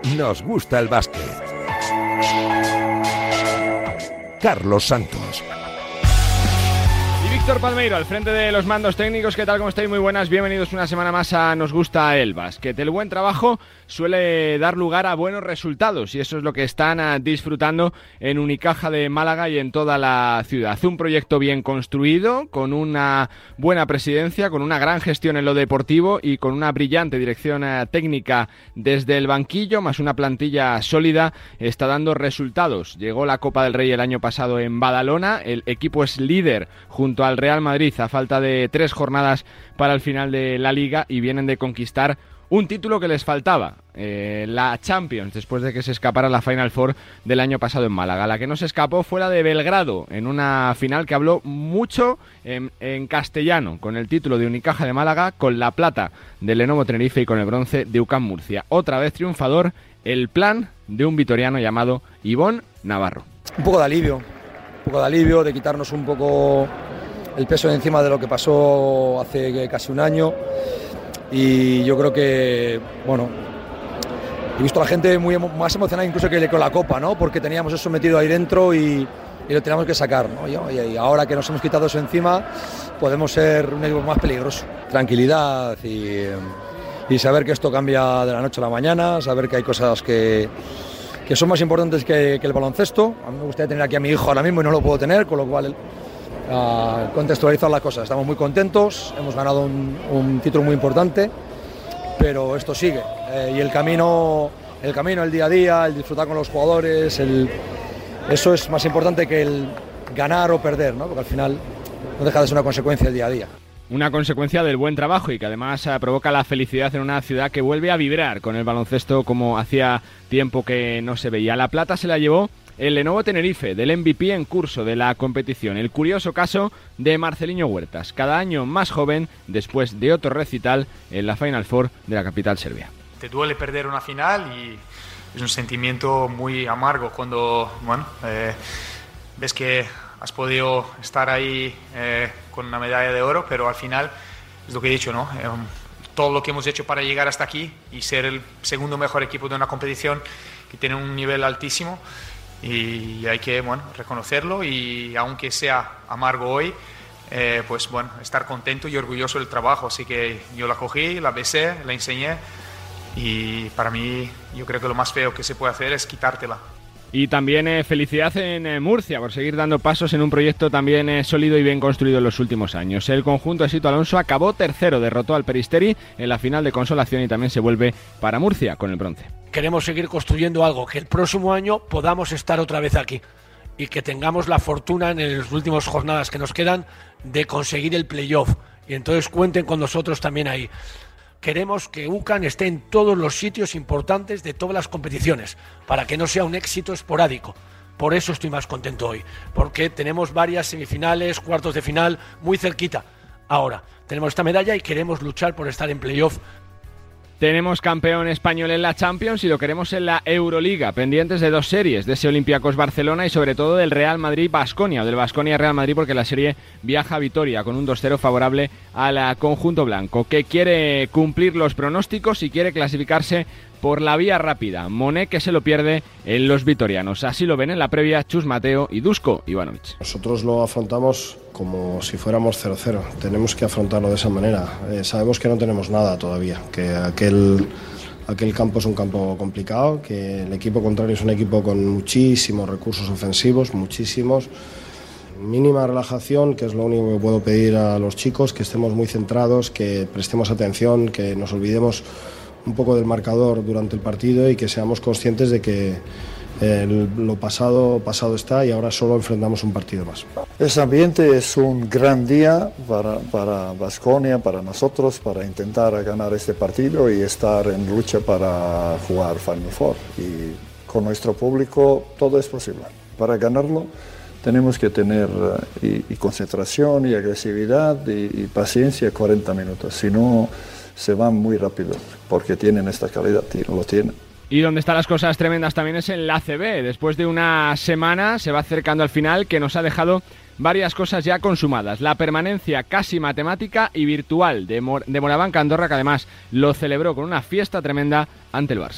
nos gusta el básquet. Carlos Santos. Víctor Palmeiro, al frente de los mandos técnicos. ¿Qué tal? ¿Cómo estáis? Muy buenas, bienvenidos una semana más a Nos Gusta el Básquet. El buen trabajo suele dar lugar a buenos resultados y eso es lo que están disfrutando en Unicaja de Málaga y en toda la ciudad. Un proyecto bien construido, con una buena presidencia, con una gran gestión en lo deportivo y con una brillante dirección técnica desde el banquillo, más una plantilla sólida, está dando resultados. Llegó la Copa del Rey el año pasado en Badalona, el equipo es líder junto al Real Madrid a falta de 3 jornadas para el final de la Liga y vienen de conquistar un título que les faltaba, la Champions, después de que se escapara la Final Four del año pasado en Málaga. La que no se escapó fue la de Belgrado, en una final que habló mucho en castellano, con el título de Unicaja de Málaga, con la plata de Lenovo Tenerife y con el bronce de UCAM Murcia. Otra vez triunfador, el plan de un vitoriano llamado Ivón Navarro. Un poco de alivio, de quitarnos un poco el peso de encima de lo que pasó hace casi un año. Y yo creo que, bueno, he visto a la gente más emocionada incluso que con la Copa, ¿no? Porque teníamos eso metido ahí dentro y lo teníamos que sacar, ¿no? Y ahora que nos hemos quitado eso encima, podemos ser un equipo más peligroso. Tranquilidad y saber que esto cambia de la noche a la mañana, saber que hay cosas que son más importantes que el baloncesto. A mí me gustaría tener aquí a mi hijo ahora mismo y no lo puedo tener, con lo cual contextualizar las cosas. Estamos muy contentos, hemos ganado un título muy importante, pero esto sigue. Y el camino, el día a día, el disfrutar con los jugadores, eso es más importante que el ganar o perder, ¿no? Porque al final no deja de ser una consecuencia del día a día. Una consecuencia del buen trabajo y que además provoca la felicidad en una ciudad que vuelve a vibrar con el baloncesto como hacía tiempo que no se veía. La plata se la llevó el Lenovo Tenerife, del MVP en curso de la competición. El curioso caso de Marceliño Huertas, cada año más joven después de otro recital en la Final Four de la capital serbia. Te duele perder una final y es un sentimiento muy amargo cuando ves que has podido estar ahí con una medalla de oro, pero al final es lo que he dicho, ¿no? Todo lo que hemos hecho para llegar hasta aquí y ser el segundo mejor equipo de una competición que tiene un nivel altísimo y hay que reconocerlo y aunque sea amargo hoy, estar contento y orgulloso del trabajo. Así que yo la cogí, la besé, la enseñé y para mí yo creo que lo más feo que se puede hacer es quitártela. Y también felicidad en Murcia por seguir dando pasos en un proyecto también sólido y bien construido en los últimos años. El conjunto de Sito Alonso acabó tercero, derrotó al Peristeri en la final de consolación y también se vuelve para Murcia con el bronce. Queremos seguir construyendo algo, que el próximo año podamos estar otra vez aquí y que tengamos la fortuna en las últimas jornadas que nos quedan de conseguir el playoff y entonces cuenten con nosotros también ahí. Queremos que UCAM esté en todos los sitios importantes de todas las competiciones, para que no sea un éxito esporádico. Por eso estoy más contento hoy, porque tenemos varias semifinales, cuartos de final, muy cerquita. Ahora, tenemos esta medalla y queremos luchar por estar en playoff. Tenemos campeón español en la Champions y lo queremos en la Euroliga, pendientes de 2 series, de ese Olympiacos Barcelona y sobre todo del Real Madrid-Baskonia, o del Baskonia-Real Madrid, porque la serie viaja a Vitoria con un 2-0 favorable al conjunto blanco, que quiere cumplir los pronósticos y quiere clasificarse por la vía rápida. Monet que se lo pierde en los vitorianos. Así lo ven en la previa Chus Mateo y Dusko Ivanovic. Nosotros lo afrontamos como si fuéramos 0-0. Tenemos que afrontarlo de esa manera. Sabemos que no tenemos nada todavía, que aquel campo es un campo complicado, que el equipo contrario es un equipo con muchísimos recursos ofensivos, muchísimos. Mínima relajación, que es lo único que puedo pedir a los chicos, que estemos muy centrados, que prestemos atención, que nos olvidemos un poco del marcador durante el partido y que seamos conscientes de que lo pasado está y ahora solo enfrentamos un partido más. Ese ambiente es un gran día para Baskonia, para nosotros, para intentar ganar este partido y estar en lucha para jugar Final Four. Y con nuestro público todo es posible. Para ganarlo tenemos que tener y concentración y agresividad y paciencia 40 minutos, si no se van muy rápido, porque tienen esta calidad, lo tienen. Y donde están las cosas tremendas también es en la ACB. Después de una semana se va acercando al final, que nos ha dejado varias cosas ya consumadas. La permanencia casi matemática y virtual de Moraván Andorra, que además lo celebró con una fiesta tremenda ante el Barça.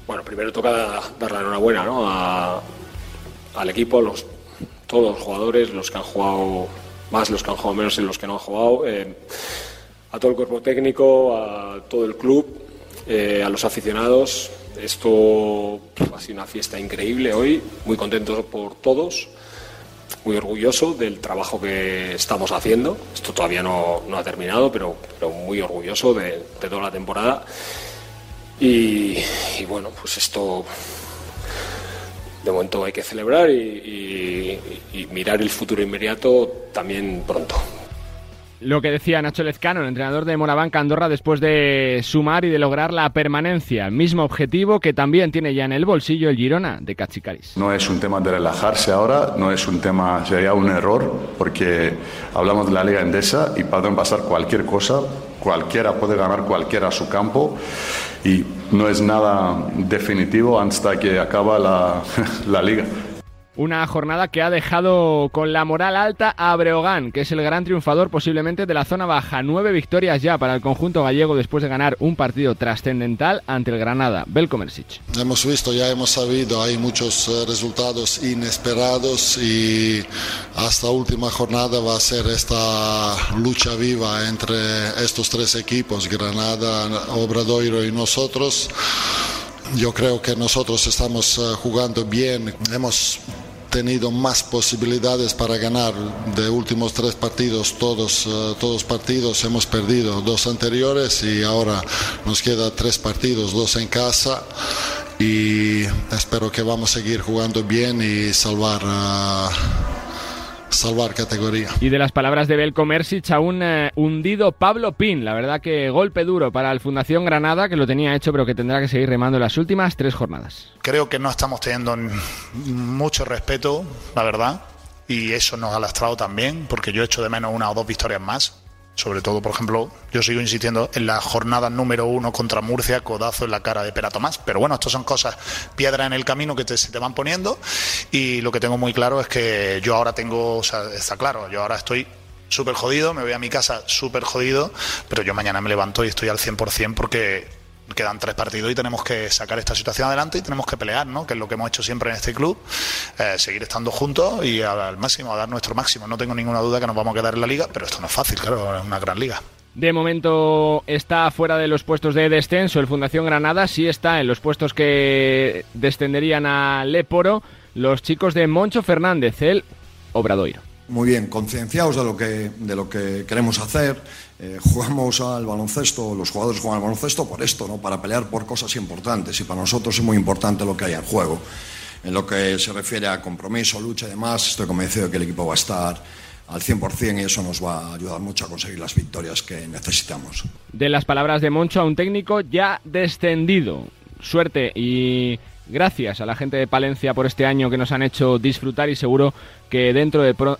Bueno, primero toca dar la enhorabuena, ¿no? al equipo, todos los jugadores, los que han jugado más, los que han jugado menos y los que no han jugado, a todo el cuerpo técnico, a todo el club, a los aficionados. Esto ha sido una fiesta increíble hoy, muy contento por todos, muy orgulloso del trabajo que estamos haciendo. Esto todavía no ha terminado, pero muy orgulloso de toda la temporada. Y bueno, pues esto de momento hay que celebrar y mirar el futuro inmediato también pronto. Lo que decía Nacho Lezcano, el entrenador de Morabanca Andorra, después de sumar y de lograr la permanencia. Mismo objetivo que también tiene ya en el bolsillo el Girona de Cachicaris. No es un tema de relajarse ahora, no es un tema, sería un error, porque hablamos de la Liga Endesa y pueden pasar cualquier cosa, cualquiera puede ganar cualquiera a su campo y no es nada definitivo hasta que acaba la Liga. Una jornada que ha dejado con la moral alta a Breogán, que es el gran triunfador posiblemente de la zona baja. 9 victorias ya para el conjunto gallego después de ganar un partido trascendental ante el Granada. Belko Mersic. Hemos visto, ya hemos sabido, hay muchos resultados inesperados y hasta última jornada va a ser esta lucha viva entre estos tres equipos, Granada, Obradoiro y nosotros. Yo creo que nosotros estamos jugando bien, hemos tenido más posibilidades para ganar. De últimos 3 partidos, todos partidos hemos perdido, 2 anteriores y ahora nos queda 3 partidos, 2 en casa y espero que vamos a seguir jugando bien y salvar categoría. Y de las palabras de Belko Mersic a un hundido Pablo Pin. La verdad que golpe duro para el Fundación Granada, que lo tenía hecho pero que tendrá que seguir remando las últimas 3 jornadas. Creo que no estamos teniendo mucho respeto, la verdad, y eso nos ha lastrado también, porque yo echo de menos 1 o 2 victorias más. Sobre todo, por ejemplo, yo sigo insistiendo en la jornada número 1 contra Murcia, codazo en la cara de Pera Tomás. Pero bueno, estas son cosas, piedras en el camino que se te van poniendo. Y lo que tengo muy claro es que yo ahora está claro, yo ahora estoy súper jodido, me voy a mi casa súper jodido, pero yo mañana me levanto y estoy al 100% porque quedan 3 partidos y tenemos que sacar esta situación adelante y tenemos que pelear, ¿no? Que es lo que hemos hecho siempre en este club, seguir estando juntos y al máximo, a dar nuestro máximo. No tengo ninguna duda que nos vamos a quedar en la liga, pero esto no es fácil, claro, es una gran liga. De momento está fuera de los puestos de descenso el Fundación Granada, sí está en los puestos que descenderían a Léporo los chicos de Moncho Fernández, el Obradoiro. Muy bien, concienciados de lo que queremos hacer. Jugamos al baloncesto, los jugadores juegan al baloncesto por esto, ¿no? Para pelear por cosas importantes, y para nosotros es muy importante lo que hay en juego. En lo que se refiere a compromiso, lucha y demás, estoy convencido de que el equipo va a estar al 100% y eso nos va a ayudar mucho a conseguir las victorias que necesitamos. De las palabras de Moncho a un técnico ya descendido. Suerte y gracias a la gente de Palencia por este año que nos han hecho disfrutar, y seguro que dentro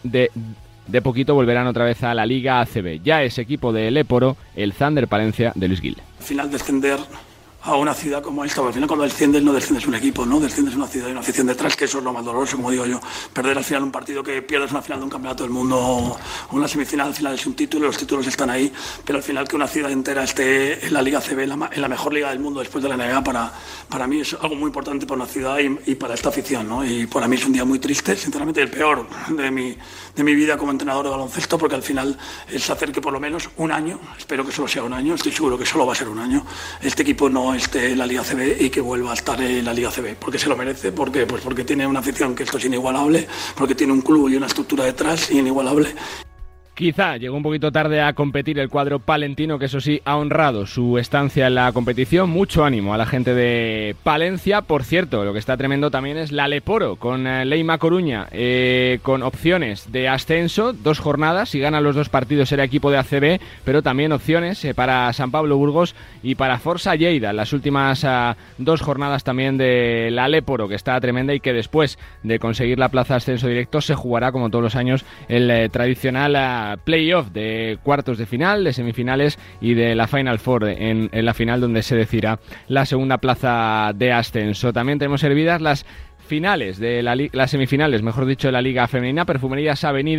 de poquito volverán otra vez a la Liga ACB. Ya es equipo de Léporo, el Thunder Palencia de Luis Gil. Al final descender a una ciudad como esta, al final cuando desciendes no desciendes un equipo, no desciendes una ciudad y una afición detrás, que eso es lo más doloroso, como digo yo. Perder al final un partido, que pierdes una final de un campeonato del mundo o una semifinal, al final es un título, los títulos están ahí, pero al final que una ciudad entera esté en la Liga ACB, en la mejor liga del mundo después de la NBA, para mí es algo muy importante para una ciudad y para esta afición, ¿no? Y para mí es un día muy triste, sinceramente el peor de mi vida como entrenador de baloncesto, porque al final es hacer que por lo menos un año, espero que solo sea un año, estoy seguro que solo va a ser un año, este equipo no esté en la Liga ACB y que vuelva a estar en la Liga ACB, porque se lo merece, porque tiene una afición que esto es inigualable, porque tiene un club y una estructura detrás inigualable. Quizá llegó un poquito tarde a competir el cuadro palentino, que eso sí ha honrado su estancia en la competición. Mucho ánimo a la gente de Palencia. Por cierto, lo que está tremendo también es la Léporo, con Leima Coruña, con opciones de ascenso, 2 jornadas, si ganan los 2 partidos será equipo de ACB, pero también opciones para San Pablo Burgos y para Forza Lleida, las últimas 2 jornadas también de la Léporo, que está tremenda y que después de conseguir la plaza de ascenso directo se jugará, como todos los años, el tradicional playoff de cuartos de final, de semifinales y de la Final Four en la final, donde se decidirá la segunda plaza de ascenso. También tenemos servidas las finales de las semifinales, mejor dicho, de la Liga Femenina. Perfumerías Avenida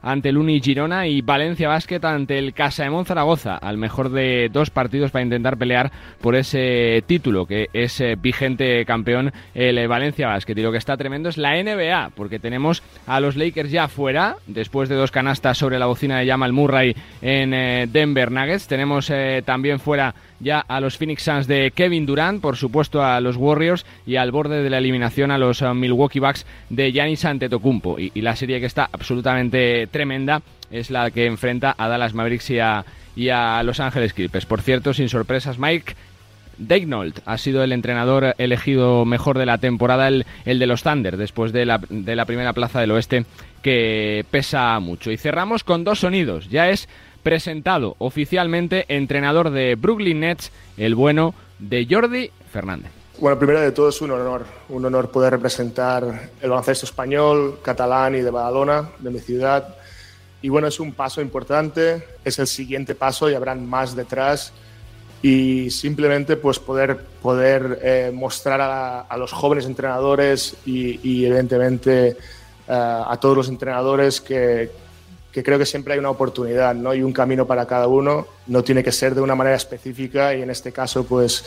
ante el Uni Girona y Valencia Basket ante el Casaemón Zaragoza, al mejor de 2 partidos para intentar pelear por ese título, que es vigente campeón el Valencia Basket. Y lo que está tremendo es la NBA, porque tenemos a los Lakers ya fuera, después de 2 canastas sobre la bocina de Jamal Murray en Denver Nuggets. Tenemos también fuera ya a los Phoenix Suns de Kevin Durant, por supuesto a los Warriors y al borde de la eliminación a los Milwaukee Bucks de Giannis Antetokounmpo. Y la serie que está absolutamente tremenda es la que enfrenta a Dallas Mavericks y a Los Ángeles Clippers. Por cierto, sin sorpresas, Mike Daigneault ha sido el entrenador elegido mejor de la temporada, el de los Thunder, después de la primera plaza del oeste, que pesa mucho. Y cerramos con 2 sonidos. Ya es presentado oficialmente entrenador de Brooklyn Nets, el bueno de Jordi Fernández. Bueno, primero de todo es un honor poder representar el baloncesto español, catalán y de Badalona, de mi ciudad. Y bueno, es un paso importante, es el siguiente paso y habrán más detrás. Y simplemente pues poder mostrar a los jóvenes entrenadores y evidentemente a todos los entrenadores que creo que siempre hay una oportunidad, ¿no? Y un camino para cada uno. No tiene que ser de una manera específica y en este caso pues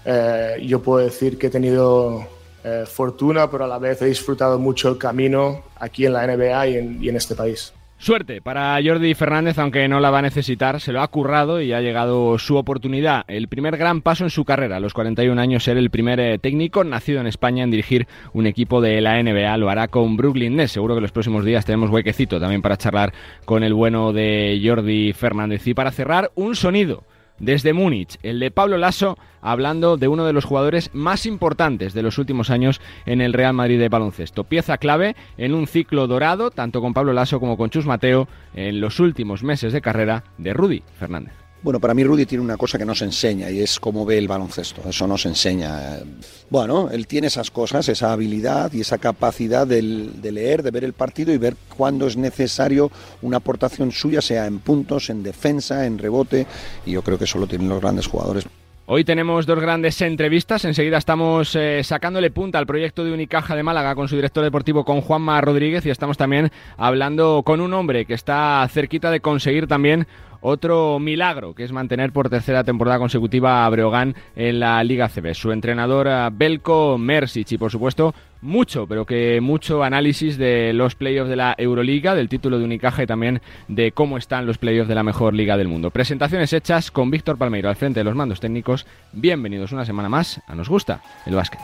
yo puedo decir que he tenido fortuna, pero a la vez he disfrutado mucho el camino aquí en la NBA y en este país. Suerte para Jordi Fernández, aunque no la va a necesitar, se lo ha currado y ha llegado su oportunidad. El primer gran paso en su carrera, a los 41 años, ser el primer técnico nacido en España en dirigir un equipo de la NBA. Lo hará con Brooklyn Nets. Seguro que los próximos días tenemos huequecito también para charlar con el bueno de Jordi Fernández. Y para cerrar, un sonido desde Múnich, el de Pablo Laso, hablando de uno de los jugadores más importantes de los últimos años en el Real Madrid de baloncesto. Pieza clave en un ciclo dorado, tanto con Pablo Laso como con Chus Mateo, en los últimos meses de carrera de Rudy Fernández. Bueno, para mí Rudy tiene una cosa que nos enseña y es cómo ve el baloncesto. Eso nos enseña. Bueno, él tiene esas cosas, esa habilidad y esa capacidad de leer, de ver el partido y ver cuándo es necesario una aportación suya, sea en puntos, en defensa, en rebote. Y yo creo que eso lo tienen los grandes jugadores. Hoy tenemos 2 grandes entrevistas. Enseguida estamos sacándole punta al proyecto de Unicaja de Málaga con su director deportivo, con Juanma Rodríguez, y estamos también hablando con un hombre que está cerquita de conseguir también otro milagro, que es mantener por 3ª temporada consecutiva a Breogán en la Liga ACB. Su entrenador, Belko Mersic, y por supuesto mucho, pero que mucho análisis de los playoffs de la Euroliga, del título de Unicaja y también de cómo están los playoffs de la mejor liga del mundo. Presentaciones hechas con Víctor Palmeiro al frente de los mandos técnicos. Bienvenidos una semana más a Nos Gusta el Básquet.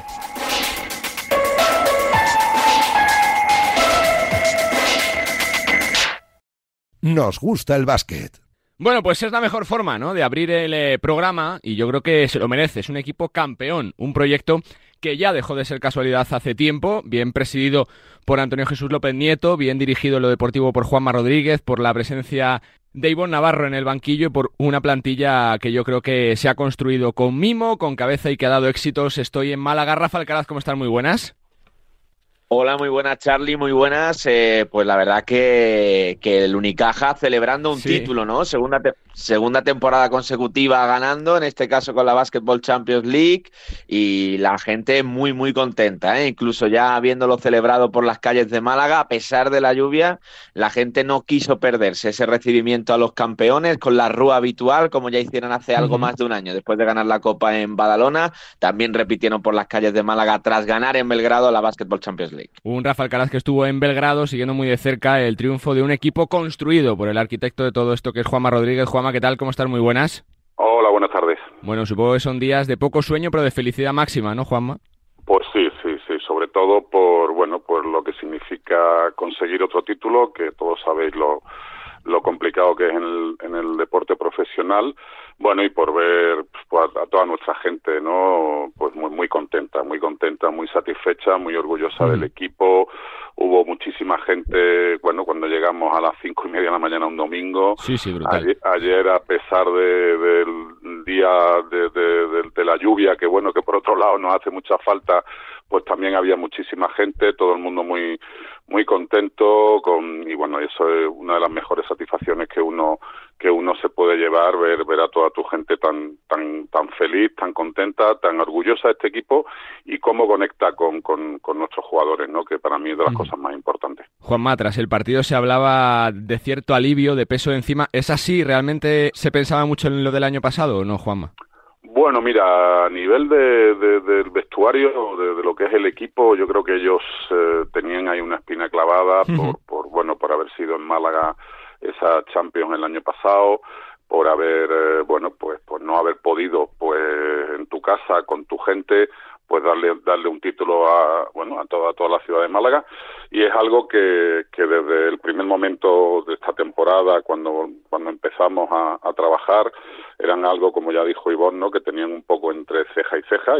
Nos gusta el básquet. Bueno, pues es la mejor forma, ¿no?, de abrir el programa, y yo creo que se lo merece. Es un equipo campeón, un proyecto que ya dejó de ser casualidad hace tiempo, bien presidido por Antonio Jesús López Nieto, bien dirigido en lo deportivo por Juanma Rodríguez, por la presencia de Ivonne Navarro en el banquillo y por una plantilla que yo creo que se ha construido con mimo, con cabeza y que ha dado éxitos. Estoy en Málaga. Rafa Alcaraz, ¿cómo están? Muy buenas. Hola, muy buenas, Charly, muy buenas. Pues la verdad que el Unicaja celebrando un título, ¿no? Segunda temporada consecutiva ganando, en este caso con la Basketball Champions League, y la gente muy, muy contenta, ¿eh? Incluso ya habiéndolo celebrado por las calles de Málaga, a pesar de la lluvia, la gente no quiso perderse ese recibimiento a los campeones con la rúa habitual, como ya hicieron hace algo más de un año, después de ganar la Copa en Badalona. También repitieron por las calles de Málaga tras ganar en Belgrado la Basketball Champions League. Un Rafa Alcaraz que estuvo en Belgrado siguiendo muy de cerca el triunfo de un equipo construido por el arquitecto de todo esto, que es Juanma Rodríguez. Juanma, ¿qué tal? ¿Cómo estás? Muy buenas. Hola, buenas tardes. Bueno, supongo que son días de poco sueño, pero de felicidad máxima, ¿no, Juanma? Pues sí, sobre todo por lo que significa conseguir otro título, que todos sabéis lo complicado que es en el deporte profesional. Bueno, y por ver pues, a toda nuestra gente, ¿no? Pues muy contenta, muy satisfecha, muy orgullosa del equipo. Hubo muchísima gente, bueno, cuando llegamos a las 5:30 de la mañana un domingo. Sí, brutal. Ayer, a pesar del día de la lluvia, que bueno, que por otro lado nos hace mucha falta, pues también había muchísima gente, todo el mundo muy muy contento y bueno, eso es una de las mejores satisfacciones que uno se puede llevar, ver a toda tu gente tan feliz, tan contenta, tan orgullosa de este equipo y cómo conecta con nuestros jugadores, ¿no? Que para mí es de las cosas más importantes. Juanma, tras el partido se hablaba de cierto alivio, de peso encima. ¿Es así? ¿Realmente se pensaba mucho en lo del año pasado o no, Juanma? Bueno, mira, a nivel del vestuario, de lo que es el equipo, yo creo que ellos tenían ahí una espina clavada por haber sido en Málaga esa Champions el año pasado, por haber, por no haber podido, pues en tu casa, con tu gente, pues darle un título a toda la ciudad de Málaga, y es algo que desde el primer momento de esta temporada, cuando empezamos a trabajar, eran algo, como ya dijo Ivonne, ¿no? Que tenían un poco entre ceja y ceja,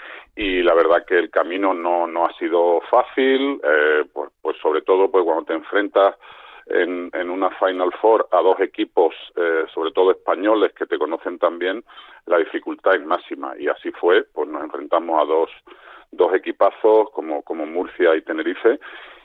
y la verdad que el camino no ha sido fácil, pues sobre todo pues cuando te enfrentas en una Final Four a dos equipos, sobre todo españoles, que te conocen también, la dificultad es máxima, y así fue. Pues nos enfrentamos a dos equipazos como Murcia y Tenerife,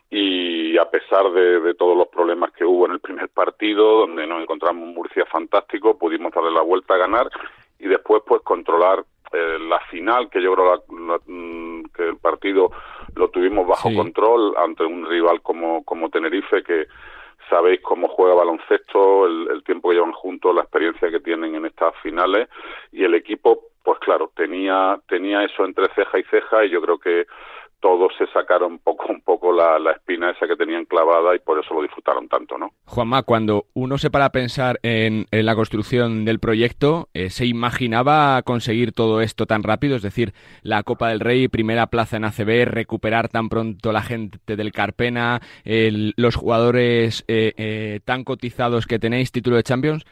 y a pesar de todos los problemas que hubo en el primer partido, donde nos encontramos un Murcia fantástico, pudimos darle la vuelta a ganar y después pues controlar la final, que yo creo que el partido lo tuvimos bajo control ante un rival como Tenerife, que sabéis cómo juega baloncesto, el tiempo que llevan juntos, la experiencia que tienen en estas finales, y el equipo, pues claro, tenía eso entre ceja y ceja, y yo creo que todos se sacaron un poco la espina esa que tenían clavada, y por eso lo disfrutaron tanto, ¿no? Juanma, cuando uno se para a pensar en la construcción del proyecto, ¿se imaginaba conseguir todo esto tan rápido? Es decir, la Copa del Rey, primera plaza en ACB, recuperar tan pronto la gente del Carpena, los jugadores tan cotizados que tenéis, título de Champions.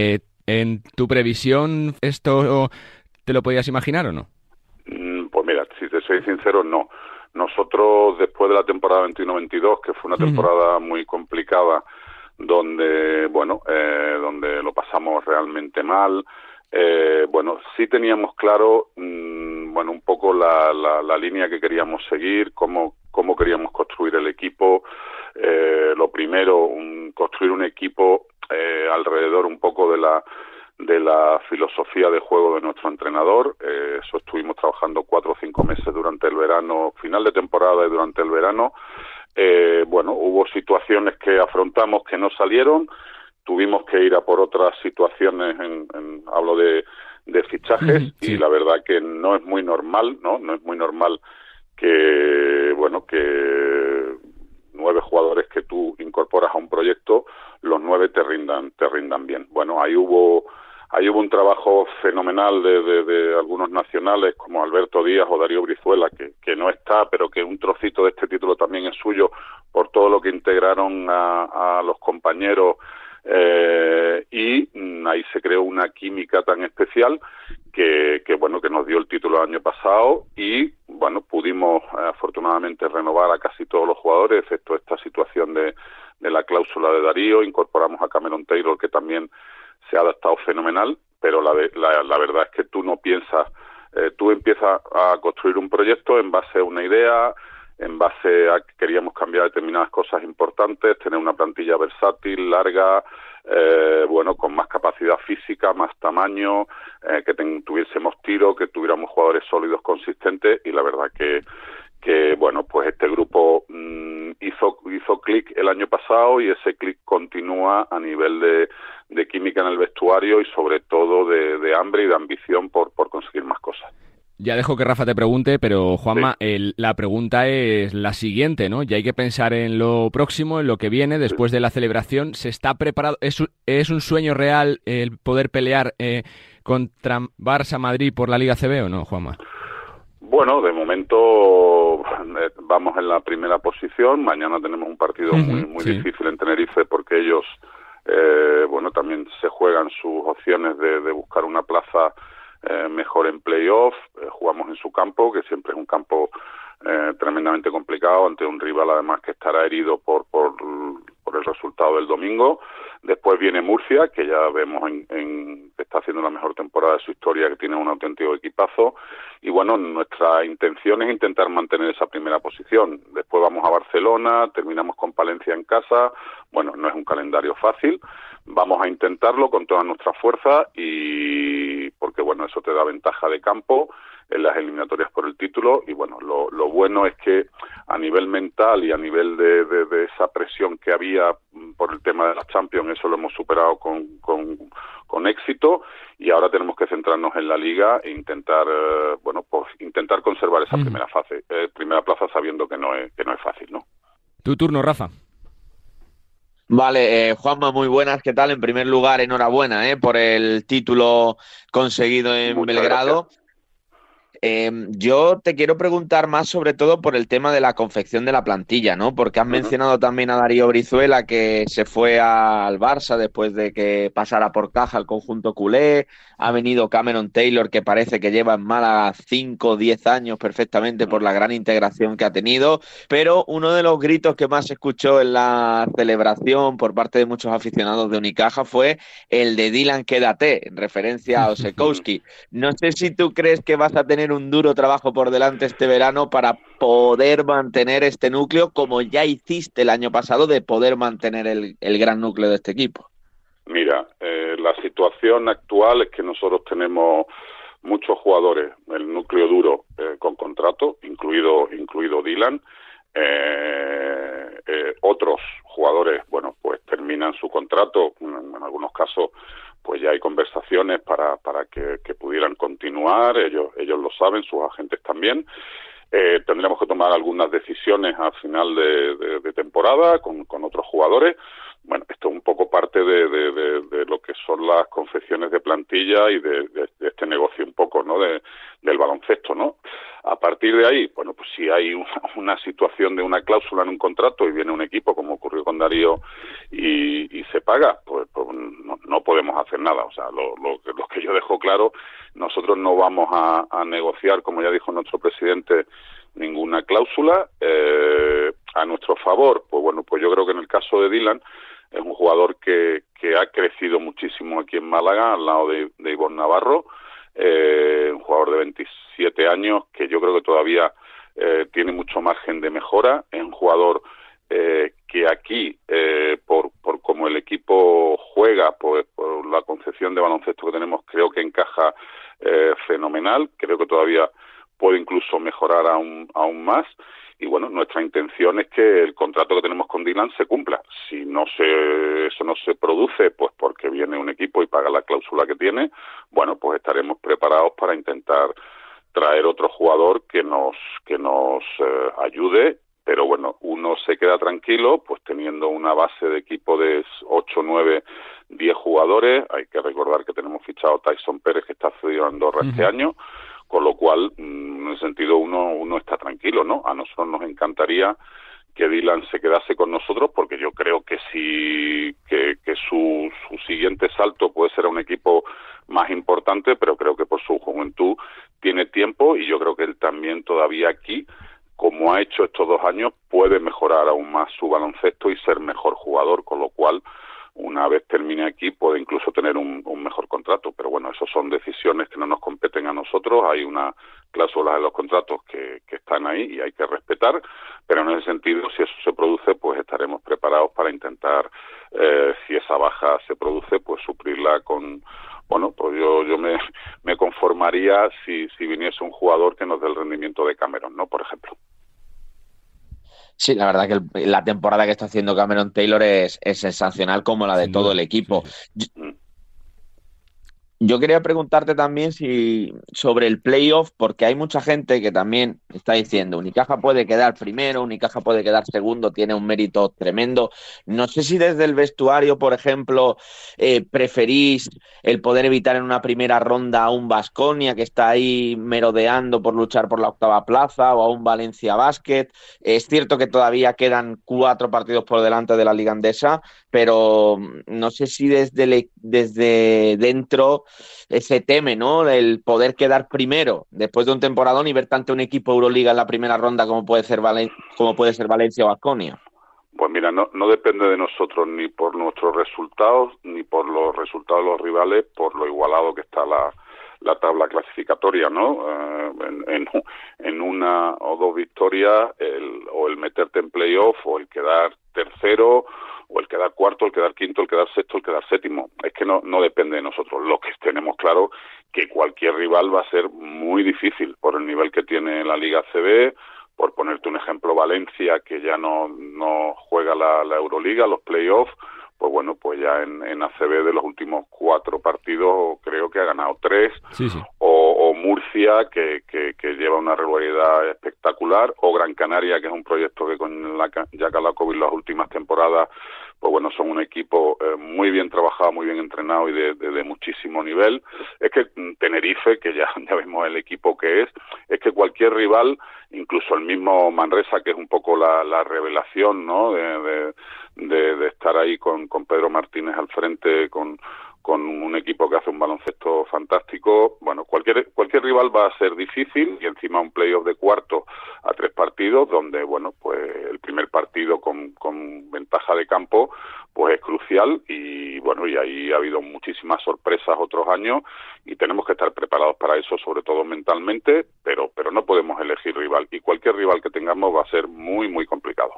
¿En tu previsión esto te lo podías imaginar o no? Pues mira, si te soy sincero, no. Nosotros, después de la temporada 21-22, que fue una temporada muy complicada, donde lo pasamos realmente mal, sí teníamos claro, un poco la línea que queríamos seguir, cómo queríamos construir el equipo. Lo primero, construir un equipo alrededor un poco de la filosofía de juego de nuestro entrenador. Eso estuvimos trabajando 4 o 5 meses durante el verano, final de temporada y durante el verano. Hubo situaciones que afrontamos que no salieron, tuvimos que ir a por otras situaciones, hablo de fichajes, y la verdad que no es muy normal, no es muy normal que 9 jugadores que tú incorporas a un proyecto, los 9 te rindan bien. Bueno, ahí hubo un trabajo fenomenal de algunos nacionales como Alberto Díaz o Darío Brizuela, que no está, pero que un trocito de este título también es suyo por todo lo que integraron a los compañeros, y ahí se creó una química tan especial que nos dio el título el año pasado, y pudimos afortunadamente renovar a casi todos los jugadores, excepto esta situación de la cláusula de Darío. Incorporamos a Cameron Taylor, que también se ha adaptado fenomenal, pero la verdad es que tú no piensas, tú empiezas a construir un proyecto en base a una idea, en base a que queríamos cambiar determinadas cosas importantes, tener una plantilla versátil, larga, con más capacidad física, más tamaño, que tuviésemos tiro, que tuviéramos jugadores sólidos, consistentes, y la verdad que pues este grupo hizo clic el año pasado, y ese clic continúa a nivel de química en el vestuario, y sobre todo de hambre y de ambición por conseguir más cosas. Ya dejo que Rafa te pregunte, pero Juanma, la pregunta es la siguiente, ¿no? Ya hay que pensar en lo próximo, en lo que viene después de la celebración. ¿Se está preparado? ¿Es un sueño real el poder pelear contra Barça Madrid por la Liga CB o no, Juanma? Bueno, de momento vamos en la primera posición. Mañana tenemos un partido muy difícil en Tenerife, porque ellos también se juegan sus opciones de buscar una plaza mejor en playoff. Jugamos en su campo, que siempre es un campo tremendamente complicado, ante un rival además que estará herido por el resultado del domingo. Después viene Murcia, que ya vemos que está haciendo la mejor temporada de su historia, que tiene un auténtico equipazo. Y bueno, nuestra intención es intentar mantener esa primera posición. Después vamos a Barcelona, terminamos con Palencia en casa. Bueno, no es un calendario fácil. Vamos a intentarlo con toda nuestra fuerza y porque bueno, eso te da ventaja de campo en las eliminatorias por el título. Y bueno, lo bueno es que a nivel mental y a nivel de esa presión que había por el tema de la Champions, eso lo hemos superado con éxito, y ahora tenemos que centrarnos en la Liga e intentar intentar conservar esa primera plaza, sabiendo que no es fácil, ¿no? Tu turno, Rafa. Vale, Juanma, muy buenas, ¿qué tal? En primer lugar, enhorabuena por el título conseguido en Belgrado. Gracias. Yo te quiero preguntar más sobre todo por el tema de la confección de la plantilla, ¿no? Porque has mencionado también a Darío Brizuela, que se fue al Barça después de que pasara por caja el conjunto culé. Ha venido Cameron Taylor, que parece que lleva en Málaga 5 o 10 años perfectamente por la gran integración que ha tenido. Pero uno de los gritos que más se escuchó en la celebración por parte de muchos aficionados de Unicaja fue el de Dylan Quédate, en referencia a Osekowski. No sé si tú crees que vas a tener un duro trabajo por delante este verano para poder mantener este núcleo, como ya hiciste el año pasado, de poder mantener el gran núcleo de este equipo. Mira, la situación actual es que nosotros tenemos muchos jugadores, el núcleo duro con contrato, incluido Dylan. Otros jugadores, bueno, pues terminan su contrato, en algunos casos pues ya hay conversaciones para que pudieran continuar, ellos lo saben, sus agentes también. Tendremos que tomar algunas decisiones al final de temporada con otros jugadores. Bueno, esto es un poco parte de lo que son las confecciones de plantilla y de este negocio un poco, ¿no? Del baloncesto, ¿no? A partir de ahí, bueno, pues si hay una situación de una cláusula en un contrato y viene un equipo, como ocurrió con Darío, y se paga, pues no podemos hacer nada. O sea, lo que yo dejo claro, nosotros no vamos a negociar, como ya dijo nuestro presidente, ninguna cláusula a nuestro favor. Pues bueno, pues yo creo que en el caso de Dylan es un jugador que ha crecido muchísimo aquí en Málaga, al lado de Ivonne Navarro, un jugador de 27 años que yo creo que todavía tiene mucho margen de mejora. Es un jugador que aquí, por cómo el equipo juega, por la concepción de baloncesto que tenemos, creo que encaja fenomenal. Creo que todavía puede incluso mejorar aún más. Y bueno, nuestra intención es que el contrato que tenemos con Dylan se cumpla. Si eso no se produce, pues porque viene un equipo y paga la cláusula que tiene, bueno, pues estaremos preparados para intentar traer otro jugador que nos ayude. Pero bueno, uno se queda tranquilo, pues teniendo una base de equipo de 8, 9, 10 jugadores. Hay que recordar que tenemos fichado a Tyson Pérez, que está cedido a Andorra este año. Con lo cual, en ese sentido, uno está tranquilo, ¿no? A nosotros nos encantaría que Dylan se quedase con nosotros, porque yo creo que que su siguiente salto puede ser a un equipo más importante, pero creo que por su juventud tiene tiempo, y yo creo que él también todavía aquí, como ha hecho estos 2 años, puede mejorar aún más su baloncesto y ser mejor jugador, con lo cual, una vez termine aquí, puede incluso tener un mejor contrato. Pero bueno, esas son decisiones que no nos competen a nosotros. Hay una cláusula de los contratos que están ahí y hay que respetar, pero en ese sentido, si eso se produce, pues estaremos preparados para intentar, si esa baja se produce, pues suplirla con... Bueno, pues yo me conformaría si viniese un jugador que nos dé el rendimiento de Cameron, ¿no? Por ejemplo. Sí, la verdad que la temporada que está haciendo Cameron Taylor es sensacional, como la de todo el equipo. Yo quería preguntarte también sobre el playoff, porque hay mucha gente que también está diciendo Unicaja puede quedar primero, Unicaja puede quedar segundo, tiene un mérito tremendo. No sé si desde el vestuario, por ejemplo, preferís el poder evitar en una primera ronda a un Baskonia que está ahí merodeando por luchar por la 8ª plaza, o a un Valencia Basket. Es cierto que todavía quedan 4 partidos por delante de la Liga Endesa, pero no sé si desde dentro se teme, ¿no?, el poder quedar primero después de un temporadón y ver tanto un equipo Euroliga en la primera ronda como puede ser Valencia o Baskonia. Pues mira, no depende de nosotros ni por nuestros resultados, ni por los resultados de los rivales, por lo igualado que está la tabla clasificatoria, ¿no? En una o dos victorias, o el meterte en playoff, o el quedar tercero, o el quedar cuarto, el quedar quinto, el quedar sexto, el quedar séptimo. Es que no depende de nosotros. Lo que tenemos claro que cualquier rival va a ser muy difícil por el nivel que tiene la Liga ACB. Por ponerte un ejemplo, Valencia, que ya no juega la Euroliga, los playoffs, pues bueno, pues ya en ACB de los últimos 4 partidos creo que ha ganado 3, sí. O Murcia, que lleva una regularidad espectacular, o Gran Canaria, que es un proyecto que con Jaka Lakovic las últimas temporadas, pues bueno, son un equipo muy bien trabajado, muy bien entrenado y de muchísimo nivel. Es que Tenerife, que ya vemos el equipo que es que cualquier rival, incluso el mismo Manresa, que es un poco la revelación, ¿no?, de estar ahí con Pedro Martínez al frente, con un equipo que hace un baloncesto fantástico. Bueno, cualquier rival va a ser difícil, y encima un playoff de cuarto a 3 partidos, donde, bueno, pues el primer partido con ventaja de campo, pues es crucial, y bueno, y ahí ha habido muchísimas sorpresas otros años, y tenemos que estar preparados para eso, sobre todo mentalmente, pero no podemos elegir rival, y cualquier rival que tengamos va a ser muy, muy complicado.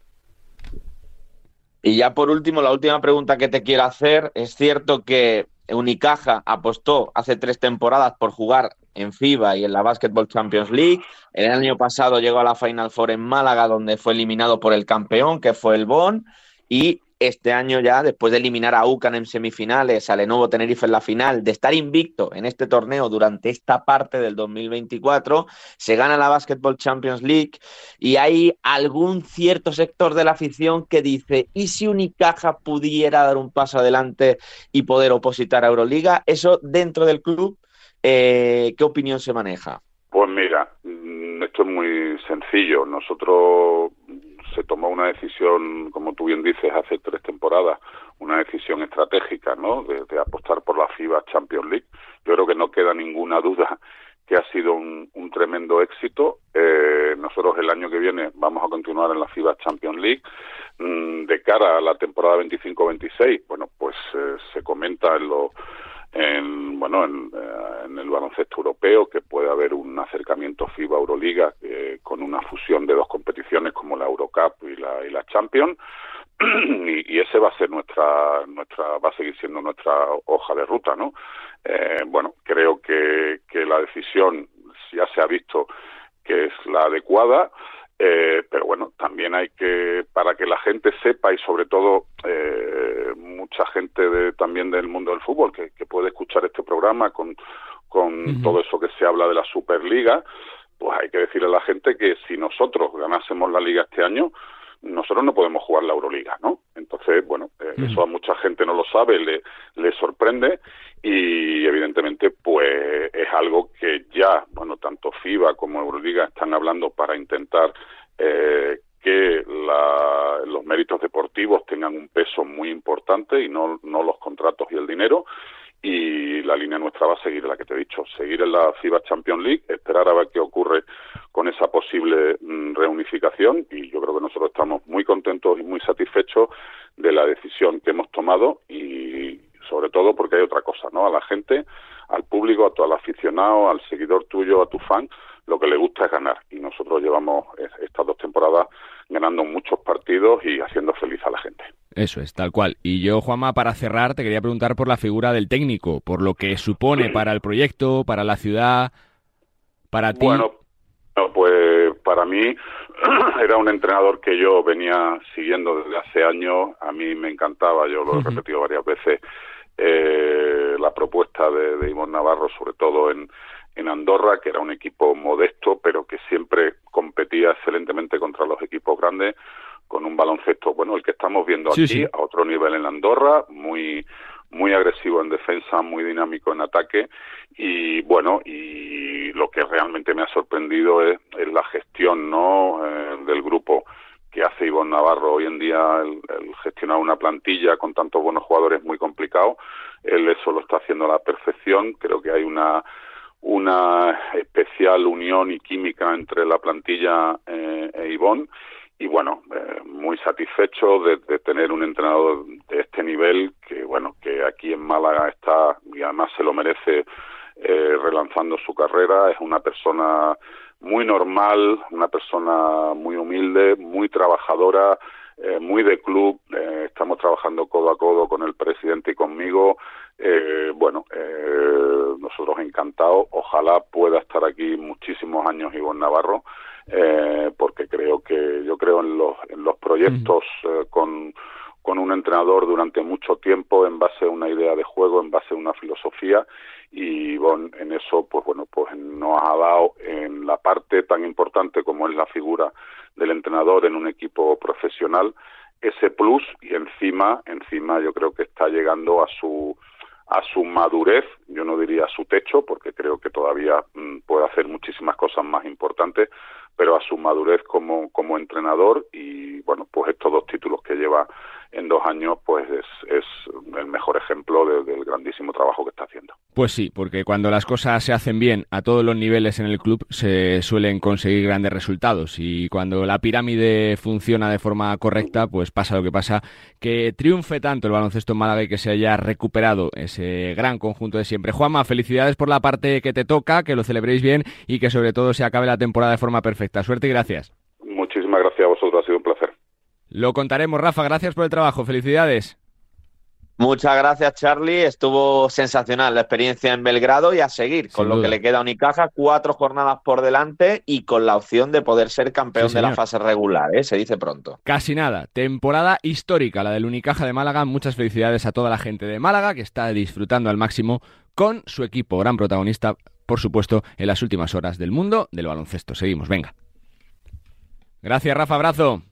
Y ya por último, la última pregunta que te quiero hacer. Es cierto que Unicaja apostó hace 3 temporadas por jugar en FIBA y en la Basketball Champions League. El año pasado llegó a la Final Four en Málaga, donde fue eliminado por el campeón, que fue el Bonn. Y este año ya, después de eliminar a UCAN en semifinales, a Lenovo Tenerife en la final, de estar invicto en este torneo durante esta parte del 2024, se gana la Basketball Champions League, y hay algún cierto sector de la afición que dice: ¿y si Unicaja pudiera dar un paso adelante y poder opositar a Euroliga? Eso dentro del club, ¿qué opinión se maneja? Pues mira, esto es muy sencillo. Nosotros se tomó una decisión, como tú bien dices, hace 3 temporadas, una decisión estratégica, ¿no?, de apostar por la FIBA Champions League. Yo creo que no queda ninguna duda que ha sido un tremendo éxito. Nosotros el año que viene vamos a continuar en la FIBA Champions League. De cara a la temporada 25-26, bueno, pues se comenta en el baloncesto europeo que puede haber un acercamiento FIBA-Euroliga con una fusión de 2 competiciones como la Eurocup y la Champions, y ese va a ser va a seguir siendo nuestra hoja de ruta, ¿no? Bueno, creo que la decisión ya se ha visto que es la adecuada. Pero bueno, también hay que, para que la gente sepa, y sobre todo mucha gente también del mundo del fútbol que puede escuchar este programa con todo eso que se habla de la Superliga, pues hay que decirle a la gente que si nosotros ganásemos la Liga este año, nosotros no podemos jugar la Euroliga, ¿no? Entonces, bueno, eso a mucha gente no lo sabe, le sorprende, y evidentemente pues es algo que ya, bueno, tanto FIBA como Euroliga están hablando para intentar que los méritos deportivos tengan un peso muy importante y no los contratos y el dinero. Y la línea nuestra va a seguir la que te he dicho, seguir en la FIBA Champions League, esperar a ver qué ocurre con esa posible reunificación, y yo creo que nosotros estamos muy contentos y muy satisfechos de la decisión que hemos tomado, y sobre todo porque hay otra cosa, ¿no? A la gente, al público, a todo el aficionado, al seguidor tuyo, a tu fan, lo que le gusta es ganar, y nosotros llevamos estas 2 temporadas ganando muchos partidos y haciendo feliz a la gente. Eso es, tal cual. Y yo, Juanma, para cerrar, te quería preguntar por la figura del técnico, por lo que supone para el proyecto, para la ciudad, para ti. Bueno, pues para mí era un entrenador que yo venía siguiendo desde hace años. A mí me encantaba, yo lo he repetido varias veces, la propuesta de Ivonne Navarro, sobre todo en Andorra, que era un equipo modesto, pero que siempre competía excelentemente contra los equipos grandes, con un baloncesto, bueno, el que estamos viendo aquí, a otro nivel en Andorra, muy muy agresivo en defensa, muy dinámico en ataque, y bueno, y lo que realmente me ha sorprendido es la gestión, ¿no?, del grupo que hace Ivonne Navarro hoy en día. El gestionar una plantilla con tantos buenos jugadores es muy complicado. Él eso lo está haciendo a la perfección. Creo que hay una especial unión y química entre la plantilla e Ivonne, bueno, muy satisfecho de tener un entrenador de este nivel que, bueno, que aquí en Málaga está y además se lo merece, relanzando su carrera. Es una persona muy normal, una persona muy humilde, muy trabajadora, muy de club. Estamos trabajando codo a codo con el presidente y conmigo. Nosotros encantados. Ojalá pueda estar aquí muchísimos años Ivonne Navarro, porque yo creo en los proyectos con un entrenador durante mucho tiempo, en base a una idea de juego, en base a una filosofía, y Ivonne en eso pues nos ha dado, en la parte tan importante como es la figura del entrenador en un equipo profesional, ese plus, y encima yo creo que está llegando a su madurez. Yo no diría a su techo, porque creo que todavía puede hacer muchísimas cosas más importantes, pero a su madurez como entrenador. Y bueno, pues estos 2 títulos que lleva en 2 años, pues es el mejor ejemplo del grandísimo trabajo que está haciendo. Pues sí, porque cuando las cosas se hacen bien a todos los niveles en el club se suelen conseguir grandes resultados, y cuando la pirámide funciona de forma correcta, pues pasa lo que pasa, que triunfe tanto el baloncesto en Málaga y que se haya recuperado ese gran conjunto de siempre. Juanma, felicidades por la parte que te toca, que lo celebréis bien y que sobre todo se acabe la temporada de forma perfecta. Suerte y gracias. Muchísimas gracias a vosotros, ha sido un placer. Lo contaremos, Rafa, gracias por el trabajo, felicidades. Muchas gracias, Charlie. Estuvo sensacional la experiencia en Belgrado, y a seguir con lo que le queda a Unicaja, 4 jornadas por delante y con la opción de poder ser campeón de la fase regular, se dice pronto. Casi nada. Temporada histórica, la del Unicaja de Málaga. Muchas felicidades a toda la gente de Málaga que está disfrutando al máximo con su equipo, gran protagonista, por supuesto, en las últimas horas del mundo del baloncesto. Seguimos, venga. Gracias, Rafa, abrazo.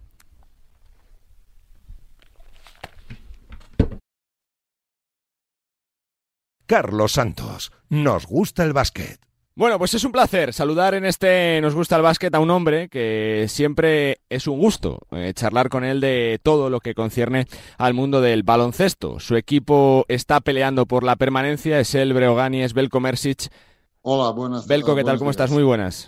Carlos Santos, nos gusta el básquet. Bueno, pues es un placer saludar en este Nos gusta el básquet a un hombre que siempre es un gusto charlar con él de todo lo que concierne al mundo del baloncesto. Su equipo está peleando por la permanencia, es el Breogani, es Veljko Mrsic. Hola, buenas. Veljko, ¿qué tal? ¿Cómo estás? Muy buenas.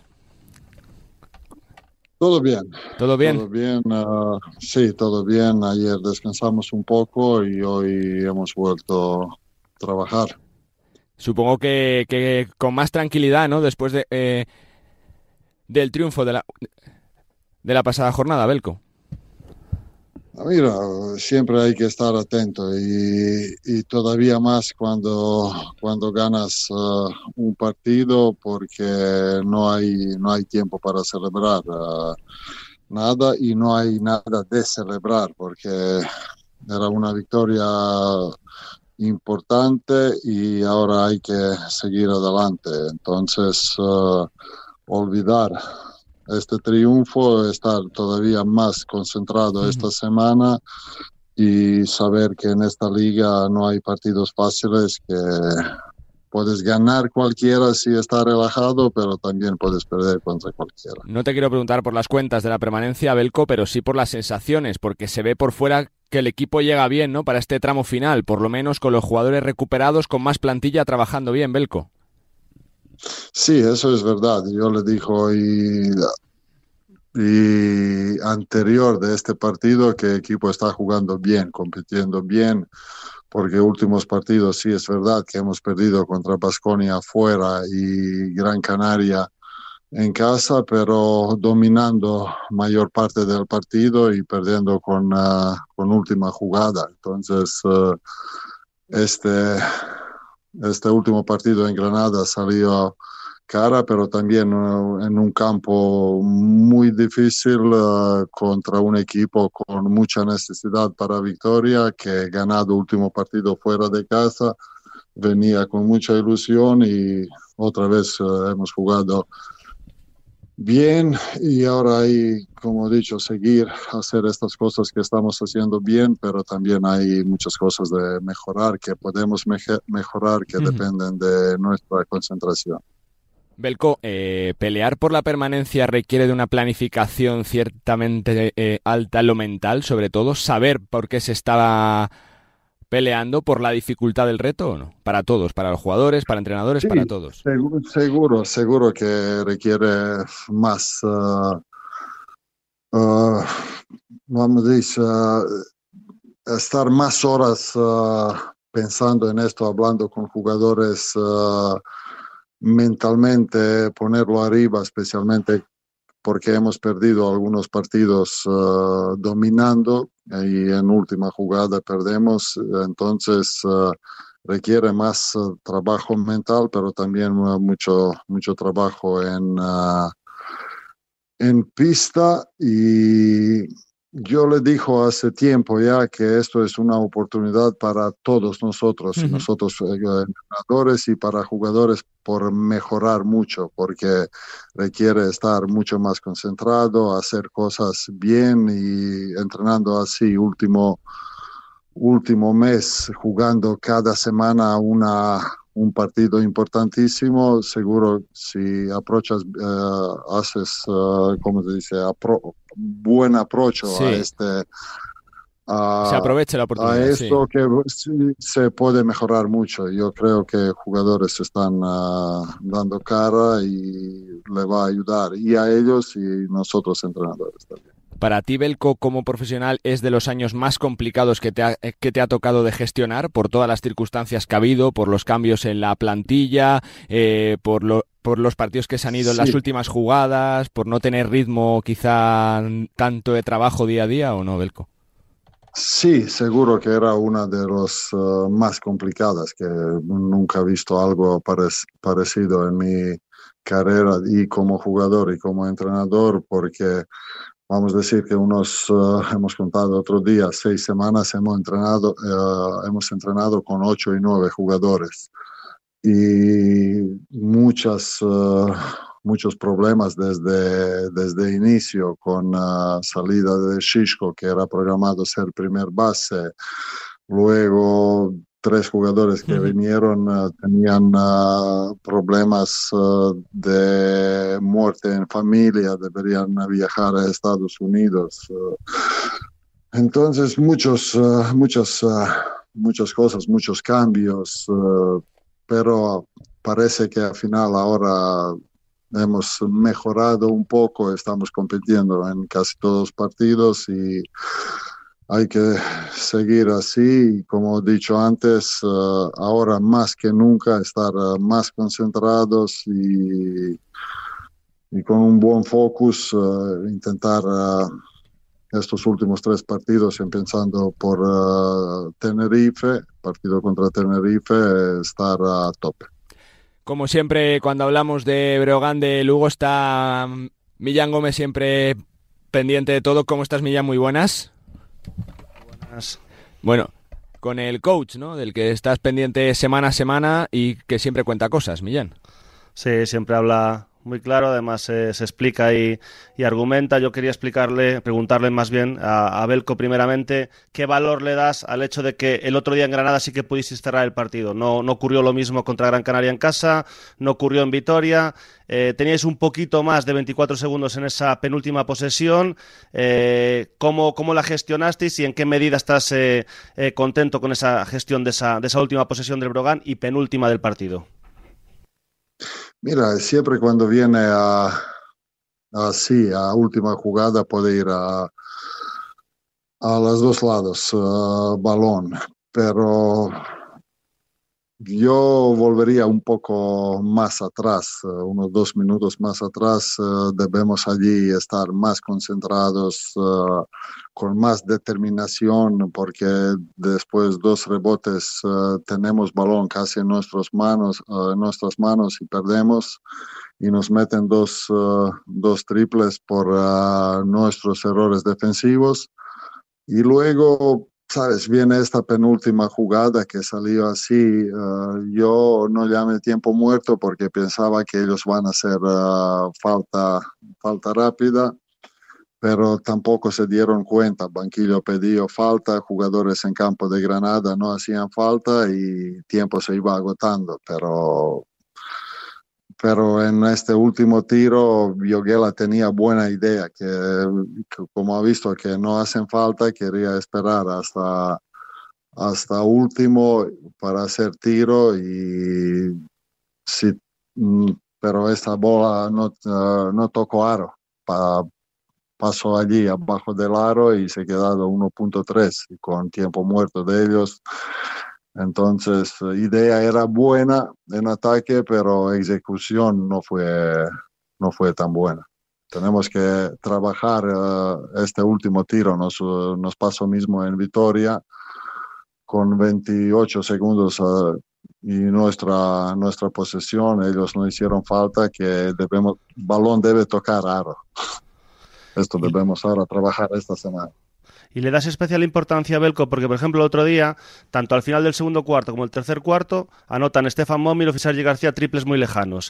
Todo bien. ¿Todo bien? Todo bien, sí, todo bien. Ayer descansamos un poco y hoy hemos vuelto a trabajar. Supongo que con más tranquilidad, ¿no? Después del triunfo de la pasada jornada, Veljko. Mira, siempre hay que estar atento y todavía más cuando ganas un partido, porque no hay tiempo para celebrar nada, y no hay nada de celebrar porque era una victoria importante y ahora hay que seguir adelante. Entonces, olvidar este triunfo, estar todavía más concentrado esta semana y saber que en esta liga no hay partidos fáciles, que puedes ganar cualquiera si está relajado, pero también puedes perder contra cualquiera. No te quiero preguntar por las cuentas de la permanencia, Veljko, pero sí por las sensaciones, porque se ve por fuera que el equipo llega bien, ¿no?, para este tramo final, por lo menos con los jugadores recuperados, con más plantilla, trabajando bien, Veljko. Sí, eso es verdad. Yo le dijo y anterior de este partido que el equipo está jugando bien, compitiendo bien, porque últimos partidos sí es verdad que hemos perdido contra Baskonia afuera y Gran Canaria en casa, pero dominando mayor parte del partido y perdiendo con última jugada. Entonces, este último partido en Granada salió cara, pero también en un campo muy difícil, contra un equipo con mucha necesidad para victoria, que ganado último partido fuera de casa, venía con mucha ilusión y otra vez hemos jugado bien, y ahora hay, como he dicho, seguir hacer estas cosas que estamos haciendo bien, pero también hay muchas cosas de mejorar, que podemos mejorar, que dependen de nuestra concentración. Veljko, pelear por la permanencia requiere de una planificación ciertamente alta en lo mental, sobre todo saber por qué se estaba peleando, por la dificultad del reto, ¿o no? Para todos, para los jugadores, para entrenadores, sí, para todos. Seguro que requiere más vamos a decir, estar más horas pensando en esto, hablando con jugadores, mentalmente ponerlo arriba, especialmente porque hemos perdido algunos partidos dominando y en última jugada perdemos, entonces requiere más trabajo mental, pero también mucho trabajo en pista. Y yo le dijo hace tiempo ya que esto es una oportunidad para todos nosotros, nosotros entrenadores y para jugadores, por mejorar mucho, porque requiere estar mucho más concentrado, hacer cosas bien, y entrenando así último mes, jugando cada semana un partido importantísimo. Seguro si approachas, haces, ¿cómo se dice? Buen approach sí. a este... se aproveche la oportunidad. A esto sí. Que sí, se puede mejorar mucho. Yo creo que jugadores están dando cara y le va a ayudar, y a ellos y nosotros entrenadores también. Para ti, Veljko, como profesional, ¿es de los años más complicados que te ha tocado de gestionar por todas las circunstancias que ha habido, por los cambios en la plantilla, por los partidos que se han ido en las últimas jugadas, por no tener ritmo quizá tanto de trabajo día a día, o no, Veljko? Sí, seguro que era una de las más complicadas, que nunca he visto algo parecido en mi carrera, y como jugador y como entrenador, porque vamos a decir que hemos contado otro día, 6 semanas hemos entrenado con 8 y 9 jugadores, y muchos problemas desde inicio, con salida de Šiško, que era programado ser primer base. Luego 3 jugadores que vinieron tenían problemas de muerte en familia, deberían viajar a Estados Unidos. Entonces muchas cosas, muchos cambios, pero parece que al final ahora hemos mejorado un poco, estamos compitiendo en casi todos los partidos y hay que seguir así. Como he dicho antes, ahora más que nunca estar más concentrados y con un buen focus, intentar estos últimos 3 partidos, empezando por Tenerife, partido contra Tenerife, estar a tope. Como siempre, cuando hablamos de Breogán de Lugo, está Millán Gómez siempre pendiente de todo. ¿Cómo estás, Millán? Muy buenas. Buenas. Bueno, con el coach, ¿no? Del que estás pendiente semana a semana y que siempre cuenta cosas, Millán. Sí, siempre habla muy claro, además se explica y argumenta. Yo quería preguntarle más bien a Veljko primeramente, ¿qué valor le das al hecho de que el otro día en Granada sí que pudisteis cerrar el partido? No ocurrió lo mismo contra Gran Canaria en casa, no ocurrió en Vitoria, teníais un poquito más de 24 segundos en esa penúltima posesión. ¿Cómo la gestionasteis y en qué medida estás contento con esa gestión de esa última posesión del Breogán y penúltima del partido? Mira, siempre cuando viene a última jugada puede ir a los dos lados balón, pero yo volvería un poco más atrás, unos 2 minutos más atrás. Debemos allí estar más concentrados, con más determinación, porque después 2 rebotes tenemos balón casi en nuestras manos y perdemos, y nos meten dos triples por nuestros errores defensivos. Y luego, ¿sabes? Viene esta penúltima jugada que salió así. Yo no llamé tiempo muerto porque pensaba que ellos van a hacer falta rápida, pero tampoco se dieron cuenta. Banquillo pidió falta, jugadores en campo de Granada no hacían falta y tiempo se iba agotando. Pero en este último tiro, Vioguela tenía buena idea, que como ha visto que no hacen falta, quería esperar hasta último para hacer tiro, y sí, pero esta bola no tocó aro pasó allí abajo del aro y se ha quedado 1.3 con tiempo muerto de ellos. Entonces, idea era buena en ataque, pero ejecución no fue tan buena. Tenemos que trabajar este último tiro, nos pasó mismo en Vitoria, con 28 segundos y nuestra posesión, ellos no hicieron falta, que balón debe tocar aro. Esto debemos ahora trabajar esta semana. Y le das especial importancia a Belko porque, por ejemplo, el otro día, tanto al final del segundo cuarto como el tercer cuarto, anotan Stefan Momirov y Sergi García triples muy lejanos.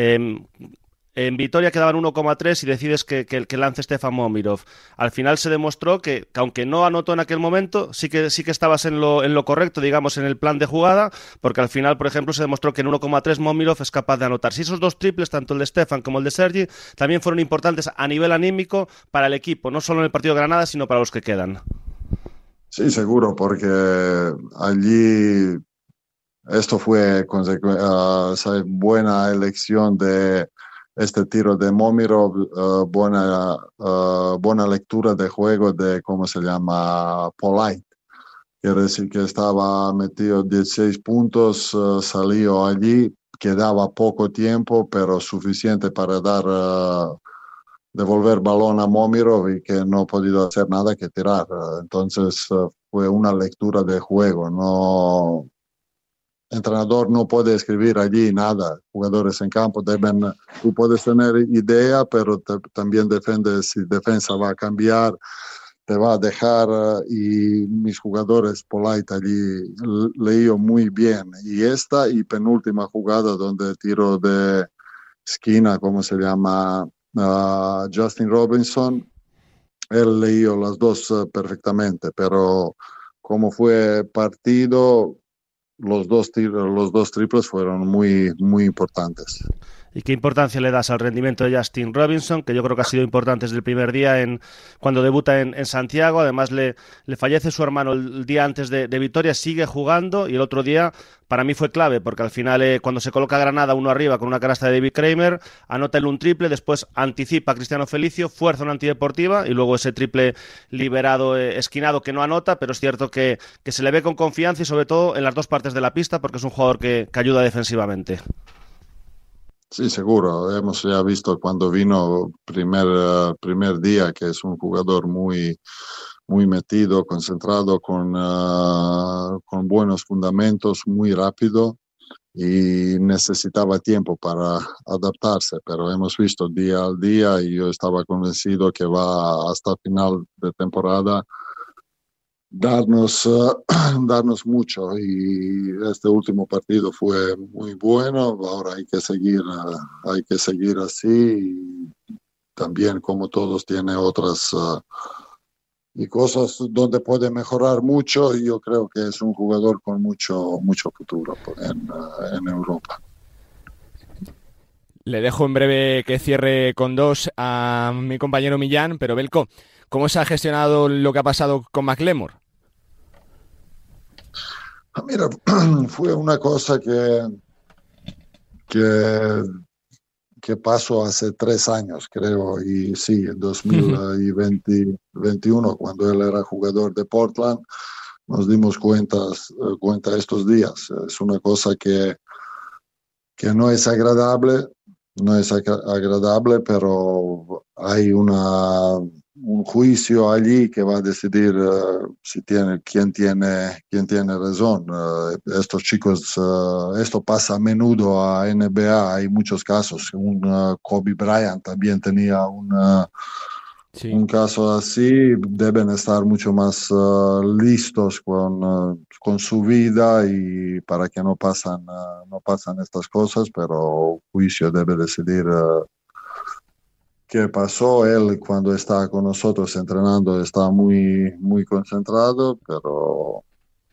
En Vitoria quedaban 1,3 y decides que lance Stefan Momirov. Al final se demostró que aunque no anotó en aquel momento, sí que estabas en lo correcto, digamos, en el plan de jugada, porque al final, por ejemplo, se demostró que en 1,3 Momirov es capaz de anotar. Si esos dos triples, tanto el de Stefan como el de Sergi, también fueron importantes a nivel anímico para el equipo, no solo en el partido de Granada, sino para los que quedan. Sí, seguro, porque allí esto fue buena elección de este tiro de Momirov, buena lectura de juego de, ¿cómo se llama? Polite. Quiere decir que estaba metido 16 puntos, salió allí, quedaba poco tiempo, pero suficiente para devolver balón a Momirov y que no ha podido hacer nada que tirar. Entonces fue una lectura de juego, no... entrenador no puede escribir allí nada. Jugadores en campo tú puedes tener idea, pero también si defensa va a cambiar, te va a dejar, y mis jugadores Polite allí leído muy bien. Y esta y penúltima jugada donde tiro de esquina, ¿cómo se llama? Justin Robinson, él leído las dos perfectamente, pero como fue partido, los dos triples fueron muy, muy importantes. ¿Y qué importancia le das al rendimiento de Justin Robinson, que yo creo que ha sido importante desde el primer día cuando debuta en Santiago? Además le fallece su hermano el día antes de Vitoria, sigue jugando, y el otro día para mí fue clave, porque al final cuando se coloca Granada uno arriba con una canasta de David Kramer, anota un triple, después anticipa a Cristiano Felicio, fuerza una antideportiva y luego ese triple liberado, esquinado, que no anota, pero es cierto que se le ve con confianza y sobre todo en las dos partes de la pista, porque es un jugador que ayuda defensivamente. Sí, seguro. Hemos ya visto cuando vino primer día que es un jugador muy, muy metido, concentrado, con buenos fundamentos, muy rápido, y necesitaba tiempo para adaptarse, pero hemos visto día al día y yo estaba convencido que va hasta final de temporada darnos mucho, y este último partido fue muy bueno. Ahora hay que seguir así, y también como todos tiene otras y cosas donde puede mejorar mucho, y yo creo que es un jugador con mucho futuro en Europa. Le dejo en breve que cierre con dos a mi compañero Millán, pero Belko, ¿cómo se ha gestionado lo que ha pasado con McLemore? Mira, fue una cosa que pasó hace 3 años, creo, y sí, en 2021, cuando él era jugador de Portland, nos dimos cuenta estos días. Es una cosa que no es agradable, pero hay un juicio allí que va a decidir quién tiene razón. Estos chicos, esto pasa a menudo a NBA, hay muchos casos. Kobe Bryant también tenía un caso así. Deben estar mucho más listos con su vida, y para que no pasan estas cosas, pero el juicio debe decidir qué pasó. Él, cuando está con nosotros entrenando, está muy, muy concentrado, pero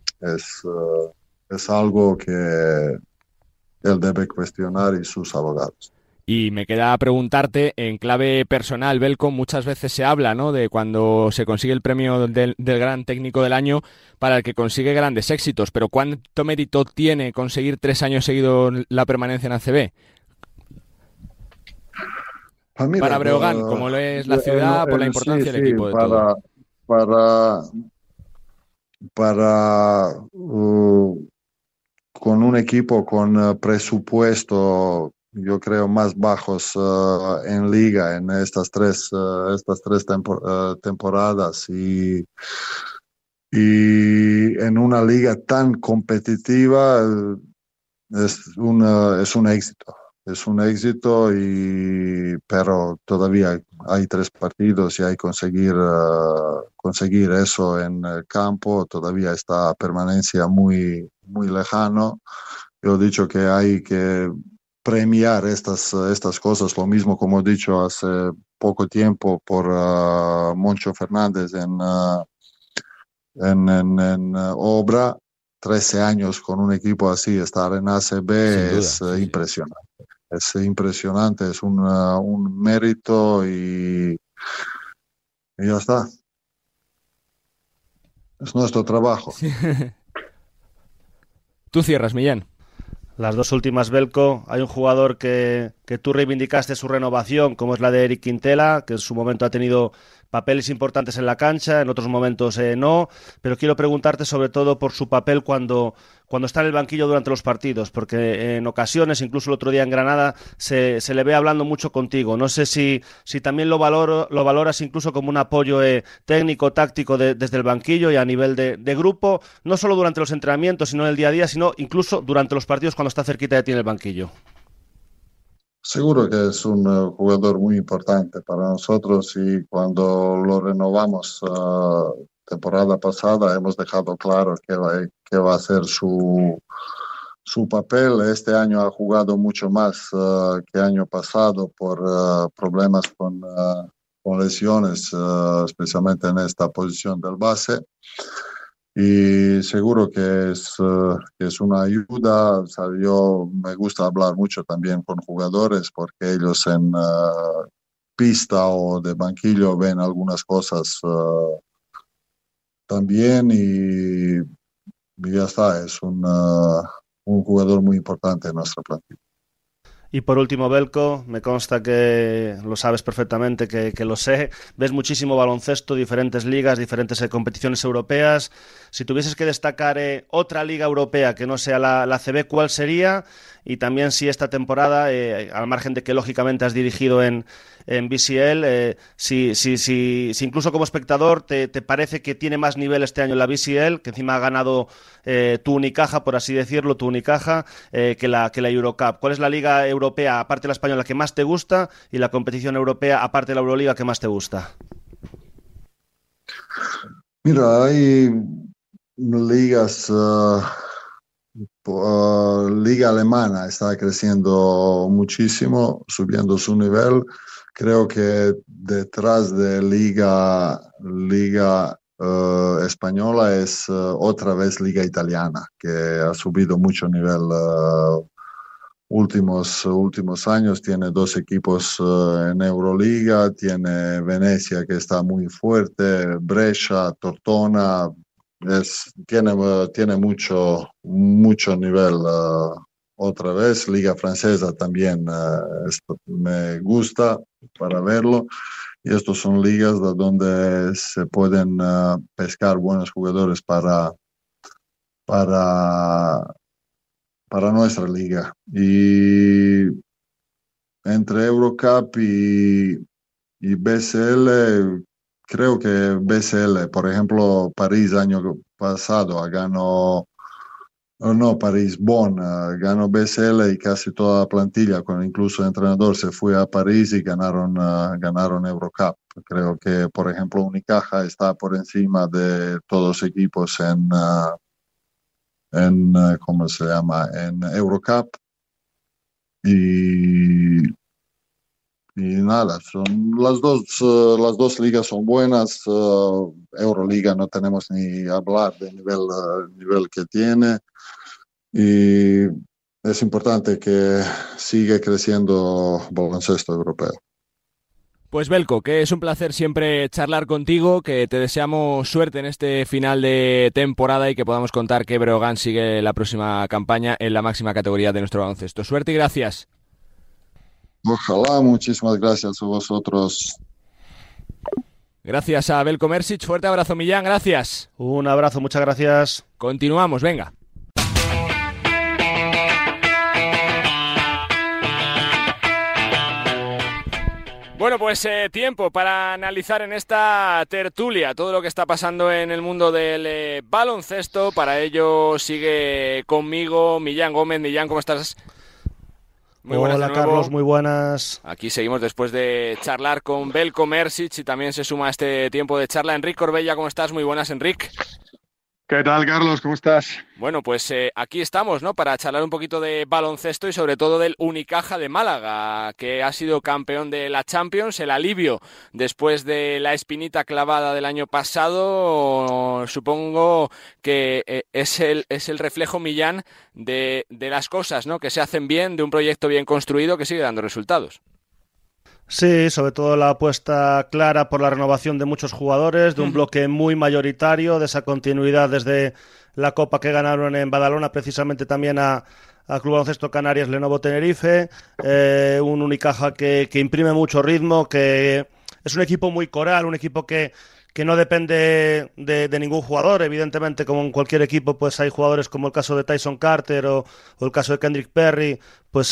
es algo que él debe cuestionar, y sus abogados. Y me queda preguntarte, en clave personal, Belko, muchas veces se habla, ¿no?, de cuando se consigue el premio del gran técnico del año para el que consigue grandes éxitos, pero ¿cuánto mérito tiene conseguir 3 años seguidos la permanencia en ACB? Mira, para Breogán, como lo es la ciudad, por la importancia del equipo de todo. Con un equipo con presupuesto, yo creo, más bajos en liga en estas tres temporadas y en una liga tan competitiva es un éxito. Es un éxito, pero todavía hay 3 partidos y hay que conseguir eso en el campo. Todavía está permanencia muy, muy lejano. Yo he dicho que hay que premiar estas cosas, lo mismo como he dicho hace poco tiempo por Moncho Fernández en Obra. 13 años con un equipo así, estar en ACB es impresionante. Es impresionante, es un mérito y ya está. Es nuestro trabajo. Sí. Tú cierras, Millán. Las 2 últimas, Belko, hay un jugador que tú reivindicaste su renovación, como es la de Eric Quintela, que en su momento ha tenido papeles importantes en la cancha, en otros momentos no, pero quiero preguntarte sobre todo por su papel cuando está en el banquillo durante los partidos, porque en ocasiones, incluso el otro día en Granada, se le ve hablando mucho contigo. No sé si también lo valoras incluso como un apoyo técnico, táctico desde el banquillo y a nivel de grupo, no solo durante los entrenamientos, sino en el día a día, sino incluso durante los partidos cuando está cerquita de ti en el banquillo. Seguro que es un jugador muy importante para nosotros y cuando lo renovamos temporada pasada hemos dejado claro que va a ser su papel. Este año ha jugado mucho más que año pasado por problemas con lesiones, especialmente en esta posición del base. Y seguro que es una ayuda. O sea, yo me gusta hablar mucho también con jugadores porque ellos en pista o de banquillo ven algunas cosas también y ya está, es un jugador muy importante en nuestra plantilla. Y por último, Belko, me consta que lo sabes perfectamente, que lo sé, ves muchísimo baloncesto, diferentes ligas, diferentes competiciones europeas. Si tuvieses que destacar otra liga europea que no sea la ACB, ¿cuál sería? Y también si esta temporada, al margen de que lógicamente has dirigido en BCL, si incluso como espectador te parece que tiene más nivel este año en la BCL, que encima ha ganado tu Unicaja, por así decirlo, que la Eurocup. ¿Cuál es la liga europea, aparte de la española, que más te gusta y la competición europea, aparte de la Euroliga, que más te gusta? Mira, hay ligas... Liga alemana está creciendo muchísimo, subiendo su nivel. Creo que detrás de Liga española es otra vez Liga italiana, que ha subido mucho nivel últimos años. Tiene 2 equipos en Euroliga, tiene Venecia que está muy fuerte, Brescia, Tortona. Tiene mucho nivel otra vez. Liga francesa también me gusta para verlo, y estos son ligas donde se pueden pescar buenos jugadores para nuestra liga. Y entre Eurocup y BCL, creo que BCL, por ejemplo, París año pasado Bonn ganó BCL y casi toda la plantilla, con incluso el entrenador, se fue a París y ganaron Eurocup. Creo que, por ejemplo, Unicaja está por encima de todos los equipos en ¿cómo se llama? En Eurocup. Y nada, son las dos ligas son buenas. Euroliga no tenemos ni hablar del nivel que tiene, y es importante que siga creciendo el baloncesto europeo. Pues Belko, que es un placer siempre charlar contigo, que te deseamos suerte en este final de temporada y que podamos contar que Breogán sigue la próxima campaña en la máxima categoría de nuestro baloncesto. Suerte y gracias. Ojalá, muchísimas gracias a vosotros. Gracias a Belko Mersic, fuerte abrazo Millán, gracias. Un abrazo, muchas gracias. Continuamos, venga. Bueno, pues tiempo para analizar en esta tertulia todo lo que está pasando en el mundo del baloncesto. Para ello sigue conmigo Millán Gómez. Millán, ¿cómo estás? Muy buenas. Hola Carlos, muy buenas. Aquí seguimos después de charlar con Belko Mersic y también se suma a este tiempo de charla Enric Corbella. ¿Cómo estás? Muy buenas, Enric. ¿Qué tal, Carlos? ¿Cómo estás? Bueno, pues aquí estamos, ¿no? Para charlar un poquito de baloncesto y sobre todo del Unicaja de Málaga, que ha sido campeón de la Champions, el alivio después de la espinita clavada del año pasado. Supongo que es el reflejo, Millán, de las cosas, ¿no? Que se hacen bien, de un proyecto bien construido que sigue dando resultados. Sí, sobre todo la apuesta clara por la renovación de muchos jugadores, de un bloque muy mayoritario, de esa continuidad desde la Copa que ganaron en Badalona, precisamente también a Club Baloncesto Canarias Lenovo Tenerife, un Unicaja que imprime mucho ritmo, que es un equipo muy coral, un equipo que no depende de ningún jugador. Evidentemente, como en cualquier equipo, pues hay jugadores como el caso de Tyson Carter o el caso de Kendrick Perry, pues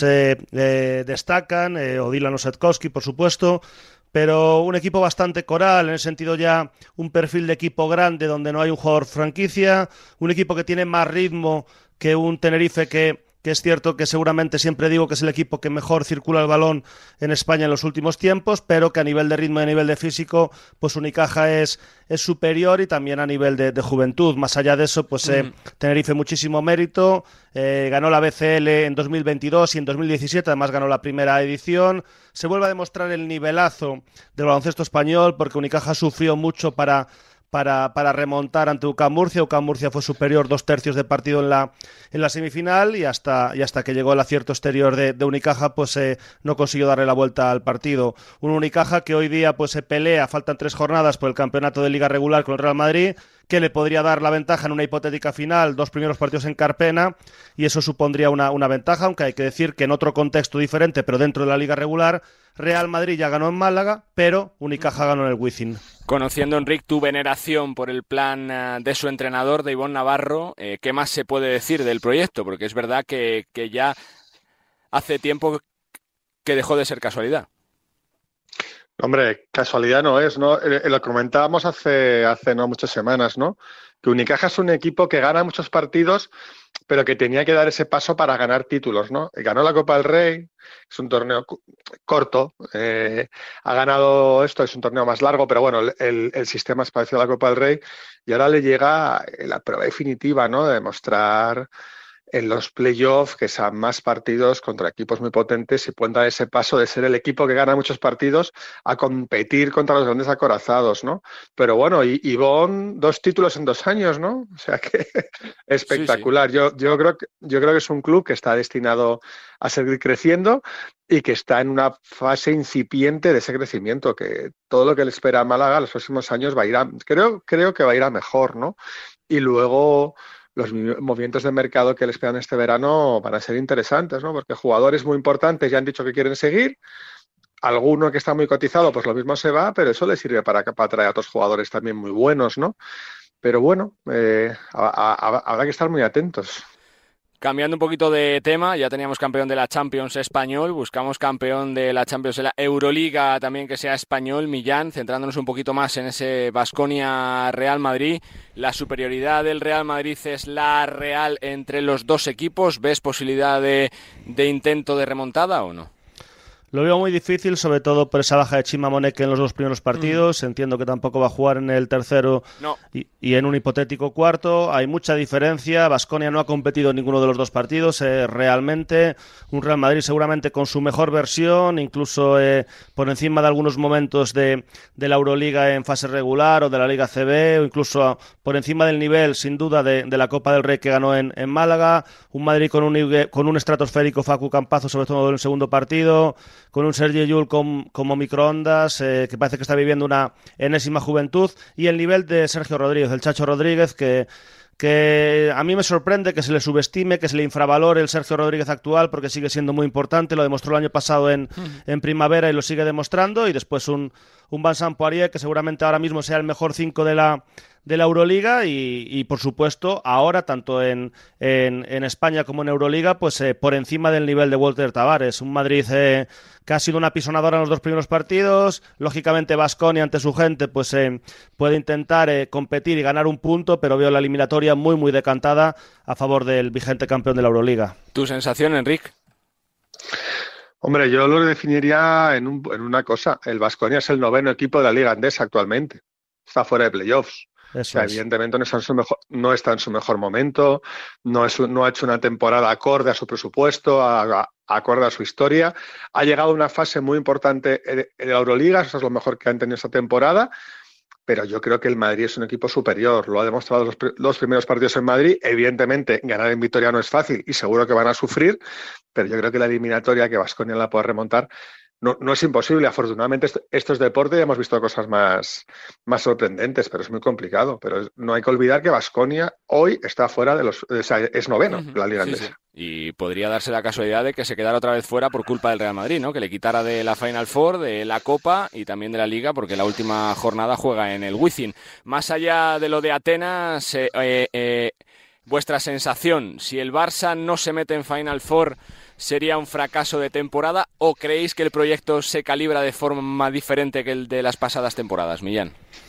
destacan, o Dylan Osetkowski, por supuesto, pero un equipo bastante coral, en el sentido ya un perfil de equipo grande donde no hay un jugador franquicia, un equipo que tiene más ritmo que un Tenerife que es cierto que seguramente siempre digo que es el equipo que mejor circula el balón en España en los últimos tiempos, pero que a nivel de ritmo y a nivel de físico, pues Unicaja es superior, y también a nivel de juventud. Más allá de eso, pues Tenerife muchísimo mérito, ganó la BCL en 2022 y en 2017 además ganó la primera edición. Se vuelve a demostrar el nivelazo del baloncesto español, porque Unicaja sufrió mucho para remontar ante UCAM Murcia. UCAM Murcia fue superior 2/3 de partido en la semifinal, y hasta que llegó el acierto exterior de Unicaja, pues no consiguió darle la vuelta al partido. Un Unicaja que hoy día pues se pelea, faltan 3 jornadas por el campeonato de Liga regular con el Real Madrid, que le podría dar la ventaja en una hipotética final, 2 primeros partidos en Carpena, y eso supondría una ventaja, aunque hay que decir que en otro contexto diferente, pero dentro de la Liga regular, Real Madrid ya ganó en Málaga, pero Unicaja ganó en el Wizzing. Conociendo, Enric, tu veneración por el plan de su entrenador, de Ivonne Navarro, ¿qué más se puede decir del proyecto? Porque es verdad que ya hace tiempo que dejó de ser casualidad. Hombre, casualidad no es, ¿no? Lo comentábamos hace no muchas semanas, ¿no? Que Unicaja es un equipo que gana muchos partidos, pero que tenía que dar ese paso para ganar títulos, ¿no? Ganó la Copa del Rey, es un torneo corto, ha ganado esto, es un torneo más largo, pero bueno, el sistema es parecido a la Copa del Rey, y ahora le llega la prueba definitiva, ¿no? De demostrar en los playoffs que sean más partidos contra equipos muy potentes y pueden dar ese paso de ser el equipo que gana muchos partidos a competir contra los grandes acorazados, ¿no? Pero bueno, y Ivonne, 2 títulos en 2 años, ¿no? O sea que espectacular. Sí, sí. Yo creo que es un club que está destinado a seguir creciendo y que está en una fase incipiente de ese crecimiento, que todo lo que le espera a Málaga los próximos años va a ir creo que va a ir a mejor, ¿no? Y luego los movimientos de mercado que le esperan este verano van a ser interesantes, ¿no? Porque jugadores muy importantes ya han dicho que quieren seguir. Alguno que está muy cotizado, pues lo mismo se va, pero eso le sirve para atraer a otros jugadores también muy buenos, ¿no? Pero bueno, habrá que estar muy atentos. Cambiando un poquito de tema, ya teníamos campeón de la Champions español, buscamos campeón de la Champions de la Euroliga también que sea español, Millán, centrándonos un poquito más en ese Baskonia-Real Madrid. ¿La superioridad del Real Madrid es la real entre los 2 equipos? ¿Ves posibilidad de intento de remontada o no? Lo veo muy difícil, sobre todo por esa baja de Chima Moneke en los 2 primeros partidos. Entiendo que tampoco va a jugar en el tercero y en un hipotético cuarto. Hay mucha diferencia. Baskonia no ha competido en ninguno de los 2 partidos. Realmente un Real Madrid seguramente con su mejor versión, incluso por encima de algunos momentos de la Euroliga en fase regular o de la Liga CB, o incluso por encima del nivel, sin duda, de la Copa del Rey que ganó en Málaga. Un Madrid con un estratosférico Facu Campazzo, sobre todo en el segundo partido, con un Sergi Llull como microondas, que parece que está viviendo una enésima juventud, y el nivel de Sergio Rodríguez, el Chacho Rodríguez, que que a mí me sorprende que se le subestime, que se le infravalore el Sergio Rodríguez actual, porque sigue siendo muy importante, lo demostró el año pasado en primavera y lo sigue demostrando, y después un Vincent Poirier que seguramente ahora mismo sea el mejor 5 de la Euroliga y por supuesto ahora tanto en España como en Euroliga pues por encima del nivel de Walter Tavares, un Madrid que ha sido una pisonadora en los 2 primeros partidos. Lógicamente Baskonia ante su gente pues puede intentar competir y ganar un punto, pero veo la eliminatoria muy muy decantada a favor del vigente campeón de la Euroliga. ¿Tu sensación, Enric? Hombre, yo lo definiría en una cosa. El Baskonia es el 9º equipo de la Liga Andesa actualmente. Está fuera de playoffs. Evidentemente no está en su mejor momento, no ha hecho una temporada acorde a su presupuesto, acorde a su historia. Ha llegado a una fase muy importante en la Euroliga, eso es lo mejor que han tenido esta temporada, pero yo creo que el Madrid es un equipo superior. Lo ha demostrado los primeros partidos en Madrid. Evidentemente, ganar en Vitoria no es fácil y seguro que van a sufrir, pero yo creo que la eliminatoria que Baskonia la puede remontar no es imposible. Afortunadamente esto es deporte y hemos visto cosas más sorprendentes, pero es muy complicado. Pero no hay que olvidar que Baskonia hoy está fuera es 9º de la Liga Andesa. Sí. Y podría darse la casualidad de que se quedara otra vez fuera por culpa del Real Madrid, ¿no? Que le quitara de la Final Four, de la Copa y también de la Liga, porque la última jornada juega en el Wizzing. Más allá de lo de Atenas, vuestra sensación, si el Barça no se mete en Final Four, ¿sería un fracaso de temporada o creéis que el proyecto se calibra de forma diferente que el de las pasadas temporadas, Millán?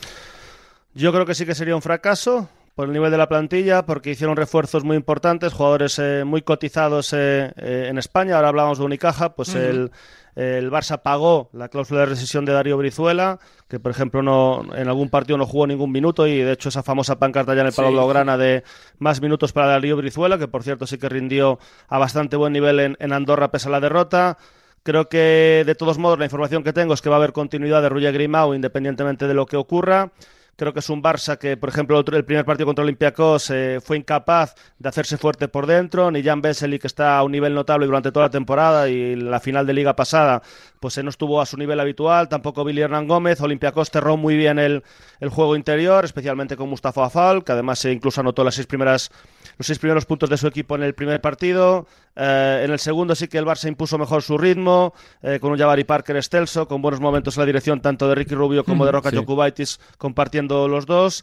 Yo creo que sí que sería un fracaso por el nivel de la plantilla, porque hicieron refuerzos muy importantes, jugadores muy cotizados en España. Ahora hablábamos de Unicaja, pues el Barça pagó la cláusula de rescisión de Darío Brizuela, que por ejemplo en algún partido no jugó ningún minuto, y de hecho esa famosa pancarta ya en el Palau Blaugrana de más minutos para Darío Brizuela, que por cierto sí que rindió a bastante buen nivel en Andorra pese a la derrota. Creo que de todos modos la información que tengo es que va a haber continuidad de Roger Grimau independientemente de lo que ocurra. Creo que es un Barça que, por ejemplo, el primer partido contra Olympiacos fue incapaz de hacerse fuerte por dentro, ni Jan Vesely, que está a un nivel notable durante toda la temporada y la final de Liga pasada, pues no estuvo a su nivel habitual, tampoco Billy Hernán Gómez. Olympiacos cerró muy bien el juego interior, especialmente con Mustafa Afal, que además incluso anotó los 6 primeros puntos de su equipo en el primer partido. En el segundo sí que el Barça impuso mejor su ritmo, con un Jabari Parker excelso, con buenos momentos en la dirección tanto de Ricky Rubio como de Roka Jokubaitis, compartiendo los dos,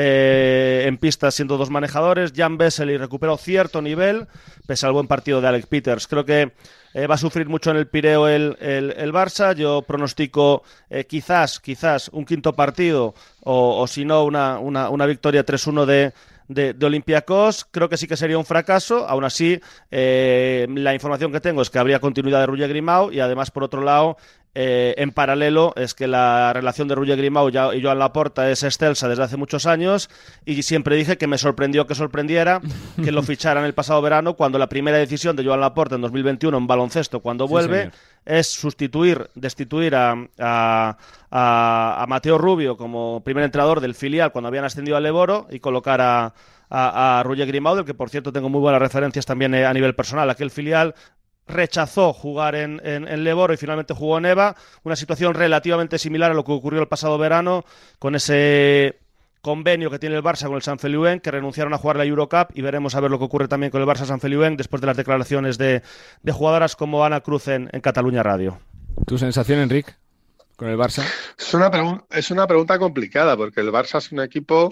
en pista siendo 2 manejadores. Jan Vesely recuperó cierto nivel, pese al buen partido de Alec Peters. Creo que va a sufrir mucho en el Pireo el Barça. Yo pronostico quizás un quinto partido o si no una victoria 3-1 de Olympiacos. Creo que sí que sería un fracaso. Aún así, la información que tengo es que habría continuidad de Roger Grimau, y además, por otro lado, en paralelo, es que la relación de Roger Grimau y Joan Laporta es excelsa desde hace muchos años, y siempre dije que me sorprendió que sorprendiera que lo ficharan el pasado verano, cuando la primera decisión de Joan Laporta en 2021 en baloncesto, cuando vuelve, es destituir a Mateo Rubio como primer entrenador del filial cuando habían ascendido al Leboro, y colocar a Roger Grimau, del que por cierto tengo muy buenas referencias también a nivel personal. Aquel filial rechazó jugar en Leboro y finalmente jugó en EVA, una situación relativamente similar a lo que ocurrió el pasado verano con ese convenio que tiene el Barça con el Sant Feliuenc, que renunciaron a jugar la Eurocup, y veremos a ver lo que ocurre también con el Barça Sant Feliuenc después de las declaraciones de jugadoras como Ana Cruz en Cataluña Radio. ¿Tu sensación, Enric, con el Barça? Es una pregunta complicada, porque el Barça es un equipo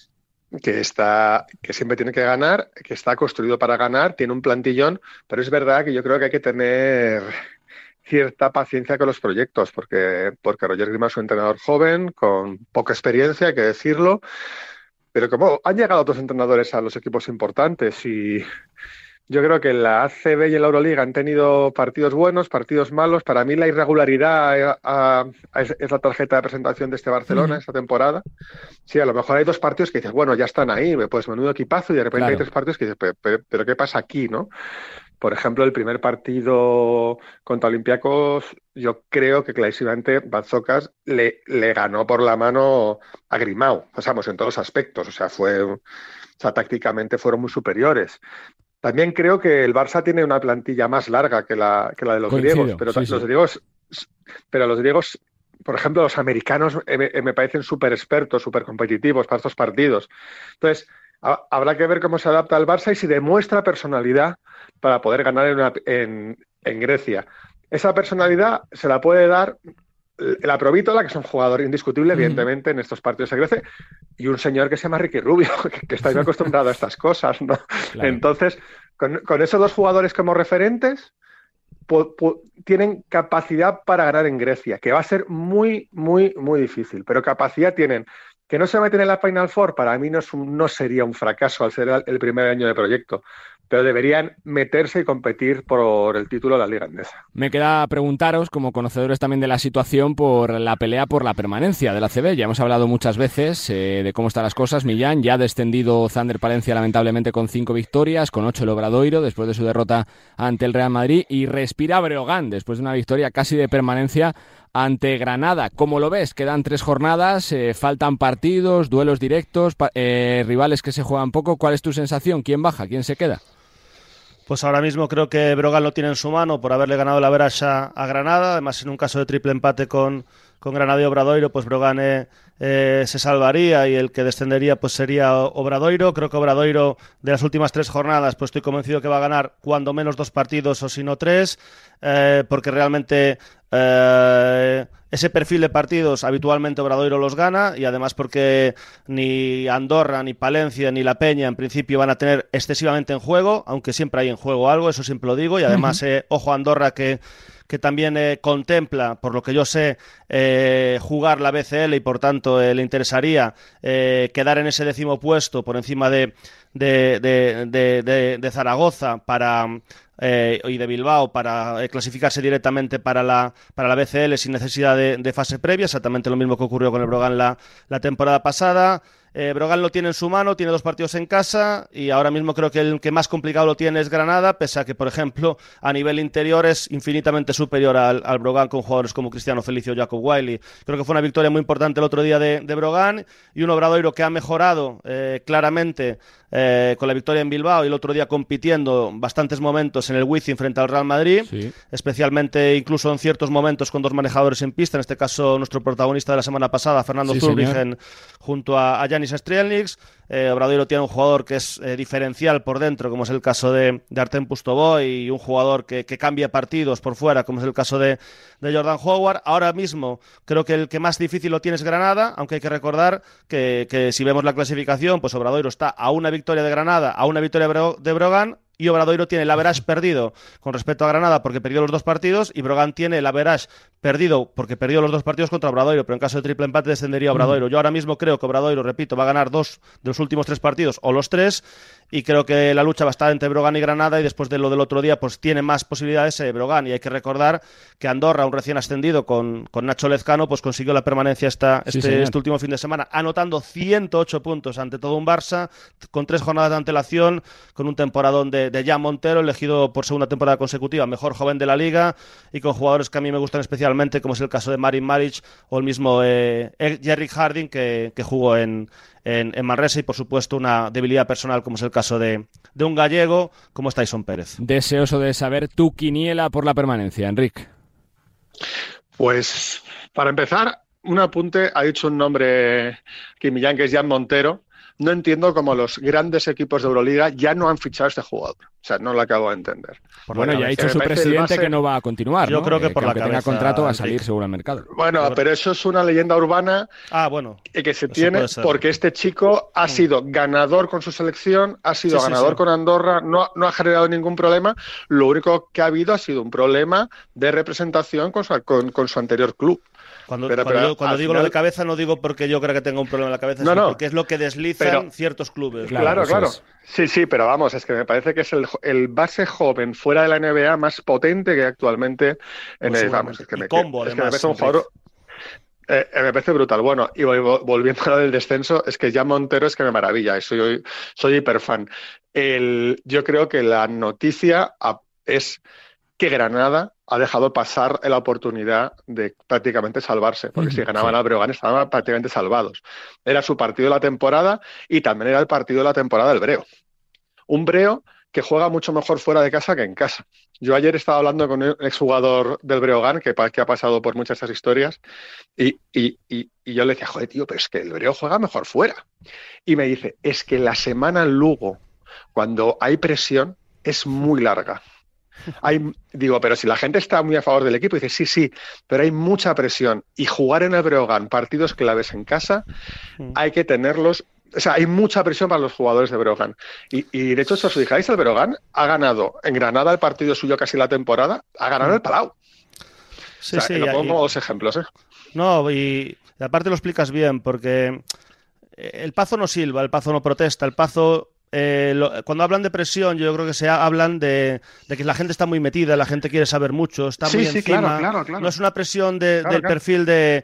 que siempre tiene que ganar, que está construido para ganar, tiene un plantillón, pero es verdad que yo creo que hay que tener cierta paciencia con los proyectos, porque Roger Grimau es un entrenador joven, con poca experiencia, hay que decirlo, pero como han llegado otros entrenadores a los equipos importantes, y yo creo que en la ACB y en la Euroliga han tenido partidos buenos, partidos malos. Para mí la irregularidad es la tarjeta de presentación de este Barcelona esta temporada. Sí, a lo mejor hay 2 partidos que dices, bueno, ya están ahí, pues menudo equipazo, y de repente hay 3 partidos que dices, pero ¿qué pasa aquí, no? Por ejemplo, el primer partido contra Olympiacos, yo creo que clarísimamente Bazocas le ganó por la mano a Grimau, pasamos en todos los aspectos, tácticamente fueron muy superiores. También creo que el Barça tiene una plantilla más larga que la de los griegos, pero los griegos, por ejemplo, los americanos me parecen súper expertos, súper competitivos para estos partidos. Entonces, Habrá que ver cómo se adapta el Barça y si demuestra personalidad para poder ganar en Grecia. Esa personalidad se la puede dar la Provítola, que es un jugador indiscutible, evidentemente, en estos partidos de Grecia, y un señor que se llama Ricky Rubio, que está bien acostumbrado a estas cosas, ¿no? Claro. Entonces, con esos dos jugadores como referentes, tienen capacidad para ganar en Grecia, que va a ser muy, muy, muy difícil, pero capacidad tienen. Que no se meten en la Final Four, para mí no sería un fracaso al ser el primer año de proyecto, pero deberían meterse y competir por el título de la Liga Endesa. Me queda preguntaros, como conocedores también de la situación, por la pelea por la permanencia de la ACB. Ya hemos hablado muchas veces de cómo están las cosas. Millán, ya ha descendido Thander Palencia lamentablemente con 5 victorias, con 8 el Obradoiro después de su derrota ante el Real Madrid, y respira Breogán después de una victoria casi de permanencia ante Granada. ¿Cómo lo ves? Quedan 3 jornadas, faltan partidos, duelos directos, rivales que se juegan poco. ¿Cuál es tu sensación? ¿Quién baja? ¿Quién se queda? Pues ahora mismo creo que Breogán lo tiene en su mano por haberle ganado la average a Granada. Además, en un caso de triple empate con Granada y Obradoiro, pues Breogán se salvaría y el que descendería pues sería Obradoiro. Creo que Obradoiro, de las últimas 3 jornadas, pues estoy convencido que va a ganar cuando menos 2 partidos o si no 3, porque realmente ese perfil de partidos habitualmente Obradoiro los gana, y además porque ni Andorra, ni Palencia, ni La Peña en principio van a tener excesivamente en juego, aunque siempre hay en juego algo, eso siempre lo digo, y además ojo a Andorra que también contempla, por lo que yo sé, jugar la BCL y por tanto le interesaría quedar en ese 10º puesto por encima de Zaragoza y de Bilbao para clasificarse directamente para la BCL sin necesidad de fase previa, exactamente lo mismo que ocurrió con el Breogán la temporada pasada. Breogán lo tiene en su mano, tiene 2 partidos en casa y ahora mismo creo que el que más complicado lo tiene es Granada, pese a que, por ejemplo, a nivel interior es infinitamente superior al Breogán con jugadores como Cristiano Felicio o Jacob Wiley. Creo que fue una victoria muy importante el otro día de Breogán, y un Obradoiro que ha mejorado claramente con la victoria en Bilbao y el otro día compitiendo bastantes momentos en el Wizzing frente al Real Madrid, sí, especialmente incluso en ciertos momentos con 2 manejadores en pista, en este caso nuestro protagonista de la semana pasada, Fernando Zurbriggen, junto a Yanis Strielniks. Obradoiro tiene un jugador que es diferencial por dentro, como es el caso de Artem Pustovoy, y un jugador que cambia partidos por fuera, como es el caso de Jordan Howard. Ahora mismo creo que el que más difícil lo tiene es Granada, aunque hay que recordar que si vemos la clasificación, pues Obradoiro está a una victoria de Granada, a una victoria de Breogán, y Obradoiro tiene el average perdido con respecto a Granada porque perdió los 2 partidos, y Breogán tiene el average perdido porque perdió los 2 partidos contra Obradoiro, pero en caso de triple empate descendería Obradoiro. Yo ahora mismo creo que Obradoiro, repito, va a ganar 2 de los últimos 3 partidos o los 3, y creo que la lucha va a estar entre Breogán y Granada, y después de lo del otro día pues tiene más posibilidades Breogán, y hay que recordar que Andorra, un recién ascendido con Nacho Lezcano, pues consiguió la permanencia este último fin de semana, anotando 108 puntos ante todo un Barça, con 3 jornadas de antelación, con un temporadón de Jan Montero, elegido por segunda temporada consecutiva mejor joven de la Liga, y con jugadores que a mí me gustan especialmente, como es el caso de Marin Maric o el mismo Jerry Harding, que jugó en Manresa, y por supuesto una debilidad personal como es el caso de un gallego como es Tyson Pérez. Deseoso de saber tu quiniela por la permanencia, Enric. Pues para empezar, un apunte. Ha dicho un nombre que Millán, que es Jan Montero. No entiendo cómo los grandes equipos de Euroliga ya no han fichado a este jugador. O sea, no lo acabo de entender. Bueno, ya ha dicho su presidente que no va a continuar, Yo ¿no? creo que por la aunque cabeza, tenga contrato va a salir Enrique. seguro al mercado. Bueno, pero eso es una leyenda urbana que se tiene porque este chico ha sido ganador con su selección, ha sido ganador con Andorra, no ha generado ningún problema. Lo único que ha habido ha sido un problema de representación con su anterior club. Cuando digo lo de cabeza, no digo porque yo creo que tenga un problema en la cabeza, sino porque es lo que deslizan ciertos clubes. Claro. Sí, pero vamos, es que me parece que es el base joven fuera de la NBA más potente que actualmente en el... Vamos, es que me parece un jugador... me parece brutal. Bueno, y volviendo a lo del descenso, es que ya Montero es que me maravilla, soy hiperfan. Yo creo que la noticia es que Granada ha dejado pasar la oportunidad de prácticamente salvarse, porque si ganaban al Breogán estaban prácticamente salvados. Era su partido de la temporada y también era el partido de la temporada del Breo. Un Breo que juega mucho mejor fuera de casa que en casa. Yo ayer estaba hablando con un exjugador del Breogán que ha pasado por muchas de estas historias y yo le decía, joder, tío, pero es que el Breogán juega mejor fuera. Y me dice, es que la semana en Lugo, cuando hay presión, es muy larga. Digo, pero si la gente está muy a favor del equipo, dice, sí, pero hay mucha presión y jugar en el Breogán partidos claves en casa, hay que tenerlos. O sea, hay mucha presión para los jugadores de Breogán. Y de hecho, si os fijáis, el Breogán ha ganado en Granada el partido suyo casi la temporada, ha ganado el Palau. Sí, o sea, sí. Lo pongo como dos ejemplos, ¿eh? No, y aparte lo explicas bien, porque el Pazo no silba, el Pazo no protesta, el Pazo... cuando hablan de presión, yo creo que hablan de que la gente está muy metida, la gente quiere saber mucho, está muy encima. Claro. No es una presión del perfil de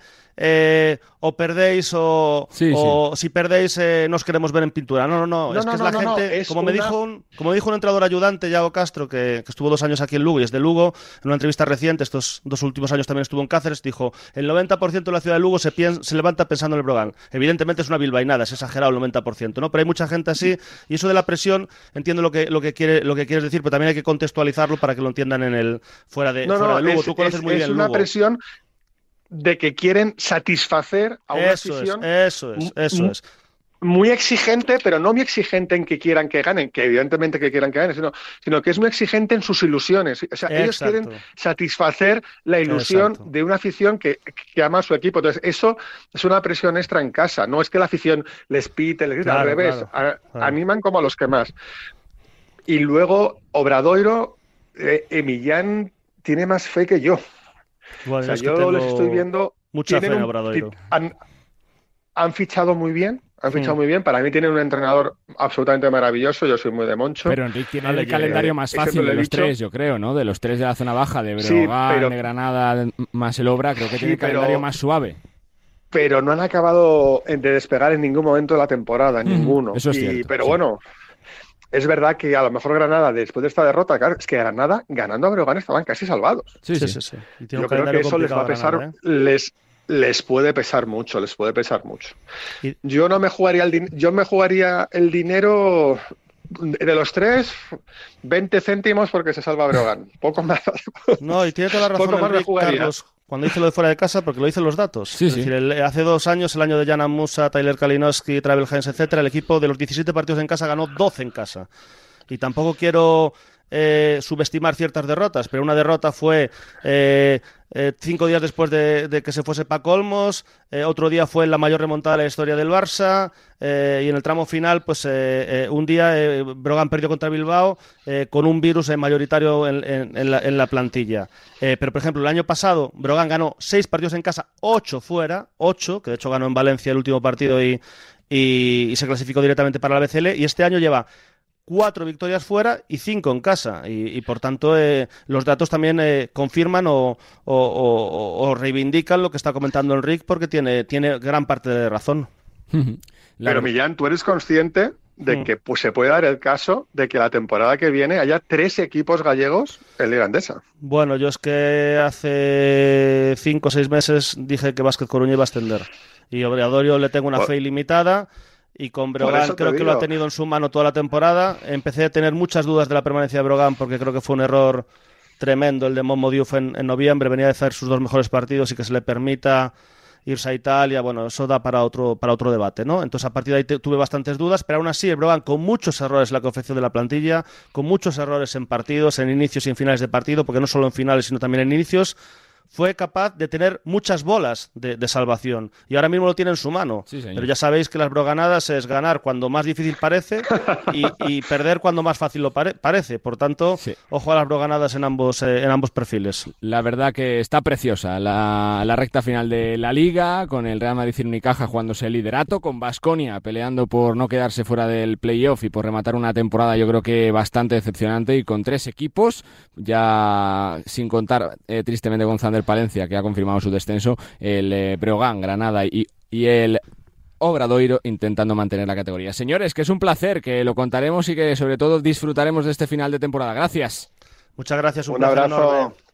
o perdéis o si perdéis no os queremos ver en pintura. No, es que es la gente, como me dijo un entrenador ayudante, Yago Castro, que estuvo 2 años aquí en Lugo y es de Lugo, en una entrevista reciente, estos 2 últimos años también estuvo en Cáceres, dijo, el 90% de la ciudad de Lugo se levanta pensando en el Breogán. Evidentemente es una bilbainada, es exagerado el 90%, ¿no? Pero hay mucha gente así, y eso de la presión, entiendo lo que quieres decir, pero también hay que contextualizarlo para que lo entiendan fuera de Lugo. Tú conoces muy bien Lugo. Es una presión de que quieren satisfacer a una afición. Eso es. Muy exigente, pero no muy exigente en que quieran que ganen, que evidentemente que quieran que ganen, sino que es muy exigente en sus ilusiones. O sea, ellos quieren satisfacer la ilusión de una afición que ama a su equipo. Entonces, eso es una presión extra en casa. No es que la afición les pite, les grita, al revés. Animan como a los que más. Y luego, Obradoiro, Millán tiene más fe que yo. Bueno, o sea, yo les estoy viendo. Mucha fe en Obradoiro. Han fichado muy bien. Para mí tienen un entrenador absolutamente maravilloso. Yo soy muy de Moncho. Pero Enrique tiene el calendario más fácil de los 3, yo creo, ¿no? De los 3 de la zona baja, de Breogán, de Granada, más el Obra, creo que tiene el calendario más suave. Pero no han acabado de despegar en ningún momento de la temporada, ninguno. Eso es cierto. Pero bueno, es verdad que a lo mejor Granada, después de esta derrota, claro, es que Granada, ganando a Breogán, estaban casi salvados. Sí. Yo creo que eso les va a pesar, Granada, les puede pesar mucho, Yo no me jugaría el dinero de los 3, 20 céntimos porque se salva Breogán. Poco más. No, y tiene toda la razón Enrique, Carlos, cuando dice lo de fuera de casa, porque lo dicen los datos. Es decir, hace 2 años, el año de Jan Musa, Tyler Kalinowski, Travel Hines, etcétera, el equipo de los 17 partidos en casa ganó 12 en casa. Y tampoco quiero subestimar ciertas derrotas, pero una derrota fue 5 días después de que se fuese Paco Olmos, otro día fue la mayor remontada de la historia del Barça, y en el tramo final, pues un día Breogán perdió contra Bilbao con un virus mayoritario en la plantilla. Pero, por ejemplo, el año pasado Breogán ganó 6 partidos en casa, 8 fuera, 8, que de hecho ganó en Valencia el último partido y se clasificó directamente para la BCL, y este año lleva 4 victorias fuera y 5 en casa, y por tanto los datos también confirman o reivindican lo que está comentando Enrique, porque tiene gran parte de razón. Pero Millán, ¿tú eres consciente de que se puede dar el caso de que la temporada que viene haya 3 equipos gallegos en Liga Endesa? Bueno, yo es que hace 5 o 6 meses dije que Vázquez Coruña iba a ascender, y Obradoiro le tengo una fe ilimitada. Y con Breogán creo que lo ha tenido en su mano toda la temporada. Empecé a tener muchas dudas de la permanencia de Breogán, porque creo que fue un error tremendo el de Momo Diouf en noviembre. Venía de hacer sus 2 mejores partidos y que se le permita irse a Italia. Bueno, eso da para otro debate, ¿no? Entonces, a partir de ahí tuve bastantes dudas, pero aún así el Breogán, con muchos errores en la confección de la plantilla, con muchos errores en partidos, en inicios y en finales de partido, porque no solo en finales, sino también en inicios, fue capaz de tener muchas bolas de salvación, y ahora mismo lo tiene en su mano. Pero ya sabéis que las broganadas es ganar cuando más difícil parece y perder cuando más fácil lo parece. Por tanto, ojo a las broganadas en ambos perfiles. La verdad que está preciosa la recta final de la Liga, con el Real Madrid y Unicaja jugándose el liderato, con Baskonia peleando por no quedarse fuera del playoff y por rematar una temporada yo creo que bastante decepcionante, y con 3 equipos, ya sin contar tristemente con Zander Palencia, que ha confirmado su descenso, el Breogán, Granada y el Obradoiro intentando mantener la categoría. Señores, que es un placer, que lo contaremos y que sobre todo disfrutaremos de este final de temporada. Gracias. Muchas gracias, un abrazo. Enorme.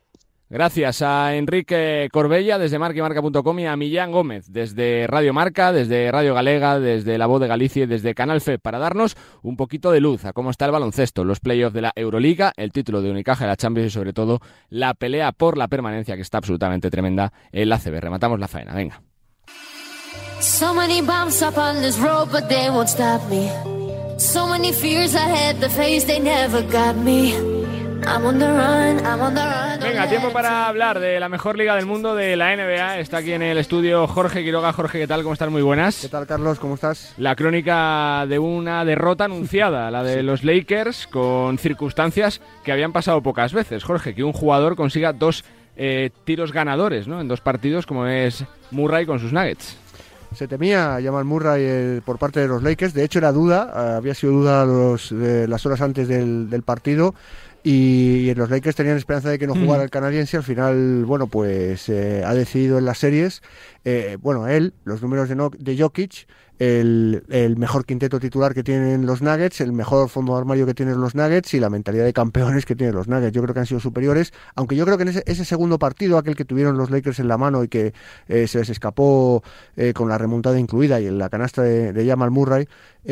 Gracias a Enrique Corbella desde marcamarca.com y a Millán Gómez desde Radio Marca, desde Radio Galega, desde La Voz de Galicia y desde Canal FEP para darnos un poquito de luz a cómo está el baloncesto, los playoffs de la Euroliga, el título de Unicaja de la Champions y sobre todo la pelea por la permanencia que está absolutamente tremenda en la ACB. Rematamos la faena, venga. So many bumps up on this road, but they won't stop me. So many fears I had to face, they never got me. I'm on the run, I'm on the run. Venga, tiempo para hablar de la mejor liga del mundo, de la NBA. Está aquí en el estudio Jorge Quiroga. Jorge, ¿qué tal? ¿Cómo estás? Muy buenas. ¿Qué tal, Carlos? ¿Cómo estás? La crónica de una derrota anunciada, la de los Lakers, con circunstancias que habían pasado pocas veces. Jorge, que un jugador consiga 2 tiros ganadores, ¿no?, en 2 partidos, como es Murray con sus Nuggets. Se temía Jamal Murray por parte de los Lakers. De hecho, era duda, había sido duda las horas antes del partido. Y los Lakers tenían esperanza de que no jugara el canadiense. Al final, bueno, pues ha decidido en las series, los números de Jokic, el mejor quinteto titular que tienen los Nuggets, el mejor fondo de armario que tienen los Nuggets y la mentalidad de campeones que tienen los Nuggets. Yo creo que han sido superiores, aunque yo creo que en ese segundo partido, aquel que tuvieron los Lakers en la mano y que se les escapó con la remontada incluida y en la canasta de Jamal Murray,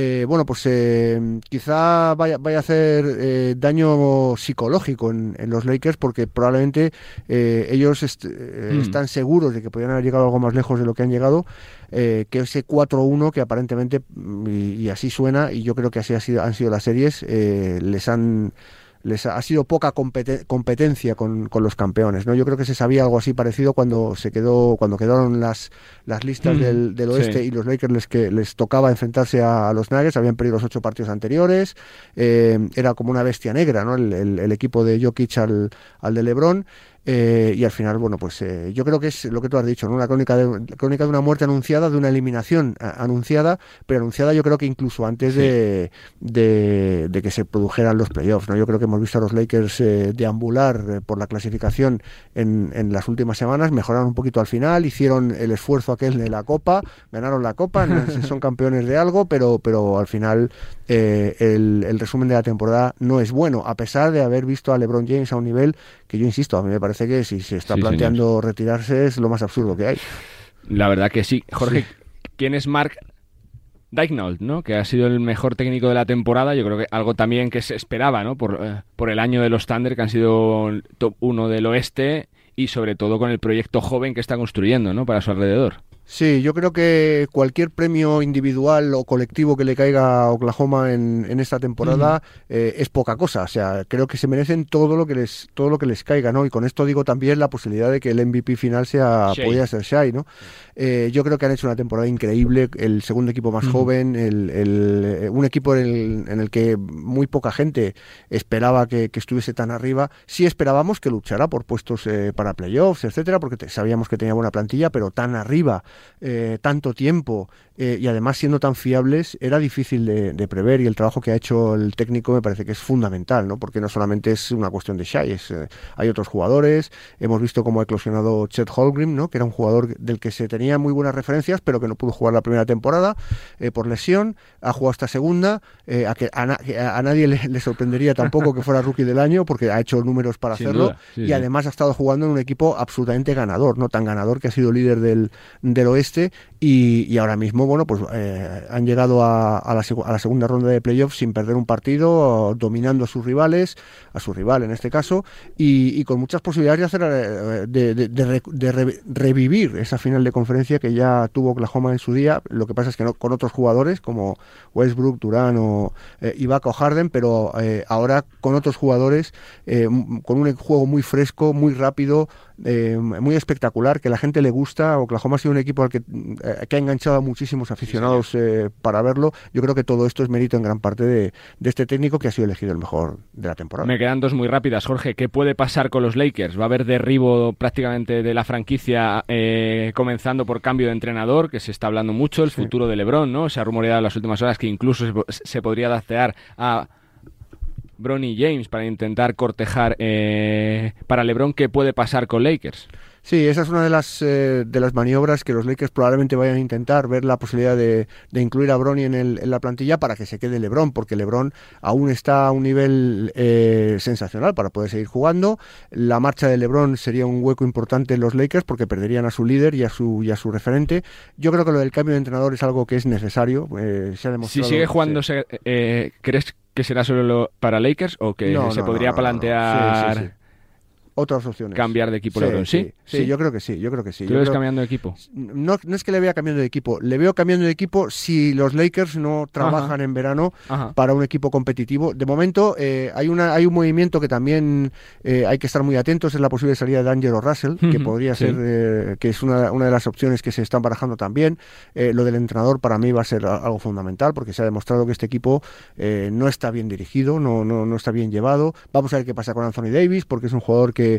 quizá vaya a hacer daño psicológico en los Lakers, porque probablemente ellos están seguros de que podrían haber llegado algo más lejos de lo que han llegado, que ese 4-1 que aparentemente, y así suena, y yo creo que así han sido las series, les ha sido poca competencia con los campeones, ¿no? Yo creo que se sabía algo así parecido cuando quedaron las listas del oeste, sí. Y los Lakers les tocaba enfrentarse a los Nuggets. Habían perdido los 8 partidos anteriores, era como una bestia negra, ¿no?, el equipo de Jokic al de LeBron. Y al final, yo creo que es lo que tú has dicho, ¿no? Una crónica de una muerte anunciada, de una eliminación anunciada, pero anunciada yo creo que incluso antes de que se produjeran los playoffs, ¿no? Yo creo que hemos visto a los Lakers deambular por la clasificación en las últimas semanas, mejoraron un poquito al final, hicieron el esfuerzo aquel de la Copa, ganaron la Copa, son campeones de algo, pero al final el resumen de la temporada no es bueno, a pesar de haber visto a LeBron James a un nivel que yo insisto, a mí me parece que si se está planteando retirarse es lo más absurdo que hay. La verdad que sí. Jorge, ¿quién es Mark Daignault, ¿no?, que ha sido el mejor técnico de la temporada? Yo creo que algo también que se esperaba, ¿no?, por el año de los Thunder, que han sido top 1 del oeste, y sobre todo con el proyecto joven que está construyendo, ¿no?, para su alrededor. Sí, yo creo que cualquier premio individual o colectivo que le caiga a Oklahoma en esta temporada es poca cosa. O sea, creo que se merecen todo lo que les caiga, ¿no? Y con esto digo también la posibilidad de que el MVP final podría ser Shai, ¿no? Yo creo que han hecho una temporada increíble, el segundo equipo más joven, un equipo en el que muy poca gente esperaba que estuviese tan arriba. Sí esperábamos que luchara por puestos para playoffs, etcétera, porque sabíamos que tenía buena plantilla, pero tan arriba, tanto tiempo, y además siendo tan fiables, era difícil de prever, y el trabajo que ha hecho el técnico me parece que es fundamental, ¿no? Porque no solamente es una cuestión de Shai, hay otros jugadores. Hemos visto cómo ha eclosionado Chet Holmgren, ¿no?, que era un jugador del que se tenía muy buenas referencias, pero que no pudo jugar la primera temporada por lesión. Ha jugado esta segunda, a nadie le sorprendería tampoco que fuera rookie del año, porque ha hecho números para hacerlo, duda, y además ha estado jugando en un equipo absolutamente ganador, no tan ganador, que ha sido líder del oeste, y ahora mismo han llegado a la segunda ronda de playoffs sin perder un partido, dominando a su rival en este caso, y con muchas posibilidades de revivir esa final de conferencia que ya tuvo Oklahoma en su día. Lo que pasa es que no con otros jugadores como Westbrook, Durant o Ibaka o Harden, pero ahora con otros jugadores, con un juego muy fresco, muy rápido, muy espectacular, que a la gente le gusta. Oklahoma ha sido un equipo al que ha enganchado a muchísimos aficionados para verlo. Yo creo que todo esto es mérito en gran parte de este técnico, que ha sido elegido el mejor de la temporada. Me quedan 2 muy rápidas, Jorge. ¿Qué puede pasar con los Lakers? ¿Va a haber derribo prácticamente de la franquicia, comenzando por cambio de entrenador, que se está hablando mucho, el futuro de LeBron, ¿no? Se ha rumoreado en las últimas horas que incluso se podría draftear a Bronny James para intentar cortejar para LeBron. ¿Qué puede pasar con Lakers? Sí, esa es una de las maniobras que los Lakers probablemente vayan a intentar, ver la posibilidad de incluir a Bronny en la plantilla para que se quede LeBron, porque LeBron aún está a un nivel sensacional para poder seguir jugando. La marcha de LeBron sería un hueco importante en los Lakers porque perderían a su líder y a su referente. Yo creo que lo del cambio de entrenador es algo que es necesario. Se ha demostrado. Si sigue jugándose, ¿crees que será solo para Lakers o que se podría plantear? Sí. Otras opciones. Cambiar de equipo LeBron, ¿sí? Sí, yo creo que sí. ¿Tú lo ves cambiando de equipo? No es que le vea cambiando de equipo, le veo cambiando de equipo si los Lakers no trabajan en verano para un equipo competitivo. De momento hay un movimiento que también hay que estar muy atentos, es la posible salida de D'Angelo Russell, que podría ser, que es una de las opciones que se están barajando también. Lo del entrenador para mí va a ser algo fundamental, porque se ha demostrado que este equipo no está bien dirigido, no está bien llevado. Vamos a ver qué pasa con Anthony Davis, porque es un jugador que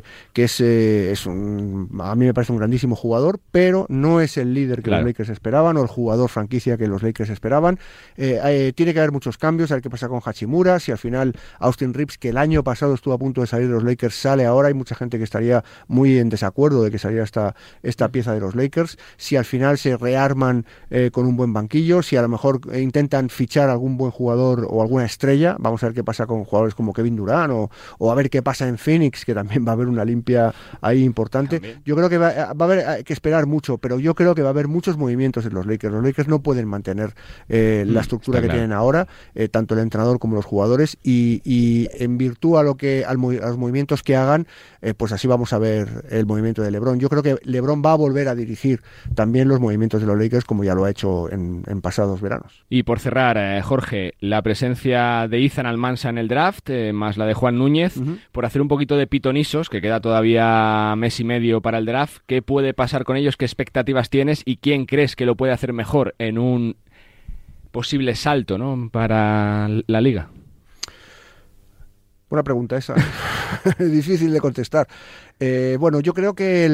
a mí me parece un grandísimo jugador, pero no es el líder que los Lakers esperaban o el jugador franquicia que los Lakers esperaban. Tiene que haber muchos cambios, a ver qué pasa con Hachimura, si al final Austin Reeves, que el año pasado estuvo a punto de salir de los Lakers, sale ahora. Hay mucha gente que estaría muy en desacuerdo de que saliera esta pieza de los Lakers, si al final se rearman con un buen banquillo, si a lo mejor intentan fichar algún buen jugador o alguna estrella. Vamos a ver qué pasa con jugadores como Kevin Durant o a ver qué pasa en Phoenix, que también va a haber una limpia ahí importante. También. Yo creo que va a haber que esperar mucho, pero yo creo que va a haber muchos movimientos en los Lakers. Los Lakers no pueden mantener la estructura que tienen ahora, tanto el entrenador como los jugadores, y en virtud a los movimientos que hagan, pues así vamos a ver el movimiento de LeBron. Yo creo que LeBron va a volver a dirigir también los movimientos de los Lakers, como ya lo ha hecho en pasados veranos. Y por cerrar, Jorge, la presencia de Ethan Almansa en el draft, más la de Juan Núñez, por hacer un poquito de pitonisos, que queda todavía mes y medio para el draft. ¿Qué puede pasar con ellos? ¿Qué expectativas tienes? ¿Y quién crees que lo puede hacer mejor en un posible salto, ¿no?, para la liga? Buena pregunta esa. Difícil de contestar. Bueno, yo creo que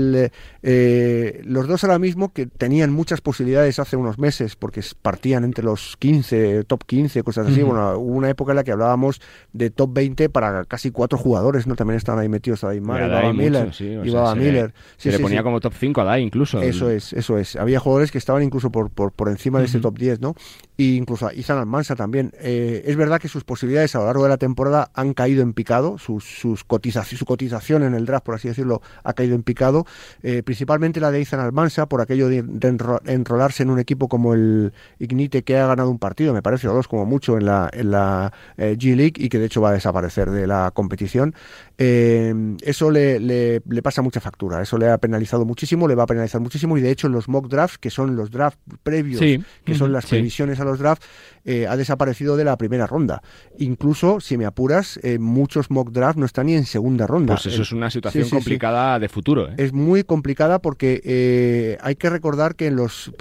los dos ahora mismo, que tenían muchas posibilidades hace unos meses, porque partían entre los 15, top 15, cosas así. Bueno, hubo una época en la que hablábamos de top 20 para casi 4 jugadores, ¿no? También estaban ahí metidos Ibaba Miller. Se le ponía como top 5 a Dai incluso. Eso es. Había jugadores que estaban incluso por encima de ese top 10, ¿no? Y incluso a Ethan Almansa también. Es verdad que sus posibilidades a lo largo de la temporada han caído en picado, su cotización en el draft, por así decirlo, ha caído en picado, principalmente la de Ethan Almansa, por aquello de enrolarse en un equipo como el Ignite, que ha ganado un partido, me parece, o dos como mucho, en la G League, y que de hecho va a desaparecer de la competición. Eso le pasa mucha factura, eso le ha penalizado muchísimo, le va a penalizar muchísimo, y de hecho en los mock drafts, que son los drafts previos, que son las previsiones a los drafts, ha desaparecido de la primera ronda. Incluso, si me apuras, muchos mock drafts no están ni en segunda ronda. Pues eso es una situación complicada de futuro. Es muy complicada porque hay que recordar que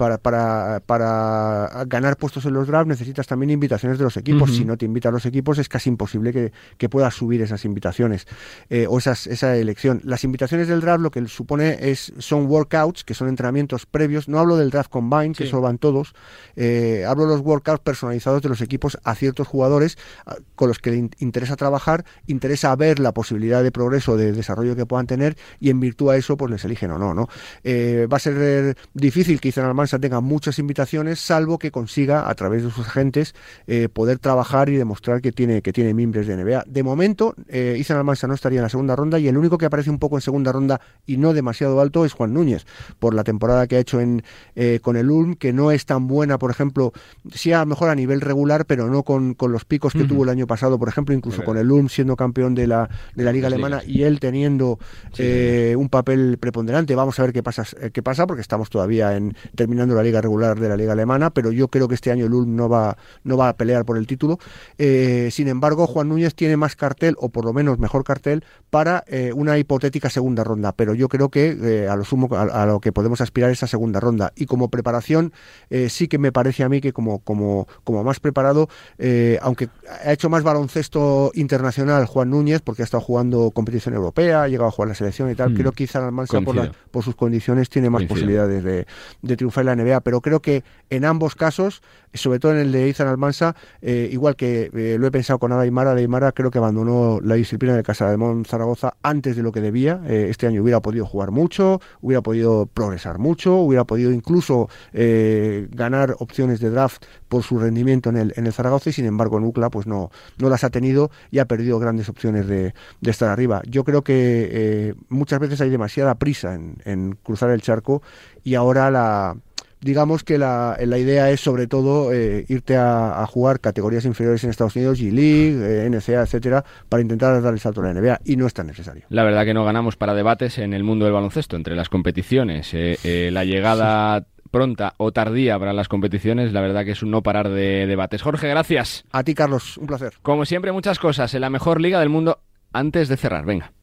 para ganar puestos en los drafts necesitas también invitaciones de los equipos. Si no te invitan los equipos, es casi imposible que puedas subir esas invitaciones o esa elección. Las invitaciones del draft lo que supone son workouts, que son entrenamientos previos. No hablo del draft combine, que eso van todos. Hablo de los workouts personalizados de los equipos a ciertos jugadores con los que le interesa trabajar, interesa ver la posibilidad de progreso, de desarrollo que puedan tener, y en virtud a eso pues les eligen o no, ¿no? Va a ser difícil que Ethan Almansa tenga muchas invitaciones, salvo que consiga a través de sus agentes poder trabajar y demostrar que tiene mimbres de NBA. De momento Ethan Almansa no estaría en la segunda ronda, y el único que aparece un poco en segunda ronda y no demasiado alto es Juan Núñez, por la temporada que ha hecho con el Ulm, que no es tan buena, por ejemplo, sí a lo mejor a nivel regular, pero no con los picos que tuvo el año pasado, por ejemplo, incluso con el Ulm siendo campeón de la Liga Alemana, y él teniendo un papel preponderante. Vamos a ver qué pasa, porque estamos todavía terminando la liga regular de la Liga Alemana, pero yo creo que este año el Ulm no va a pelear por el título. Sin embargo, Juan Núñez tiene más cartel, o por lo menos mejor cartel, para una hipotética segunda ronda, pero yo creo que a lo sumo a lo que podemos aspirar es a segunda ronda. Y como preparación, sí que me parece a mí que como más preparado, aunque ha hecho más baloncesto internacional Juan Núñez, porque ha estado jugando competición europea, NBA, ha llegado a jugar la selección y tal. Creo que Izan Almansa, por sus condiciones, tiene más posibilidades de triunfar en la NBA, pero creo que en ambos casos, sobre todo en el de Izan Almansa, igual que lo he pensado con Aymara creo que abandonó la disciplina de Casademont Zaragoza antes de lo que debía. Este año hubiera podido jugar mucho, hubiera podido progresar mucho, hubiera podido incluso ganar opciones de draft por su rendimiento en el Zaragoza, y sin embargo en UCLA pues no las ha tenido y ha perdido grandes opciones de estar arriba. Yo creo que muchas veces hay demasiada prisa en cruzar el charco, y ahora digamos que la idea es sobre todo irte a jugar categorías inferiores en Estados Unidos, G-League, NCAA, etcétera, para intentar dar el salto a la NBA, y no es tan necesario. La verdad que no ganamos para debates en el mundo del baloncesto, entre las competiciones, la llegada pronta o tardía para las competiciones, la verdad que es un no parar de debates. Jorge, gracias. A ti, Carlos, un placer. Como siempre, muchas cosas en la mejor liga del mundo. Antes de cerrar, venga.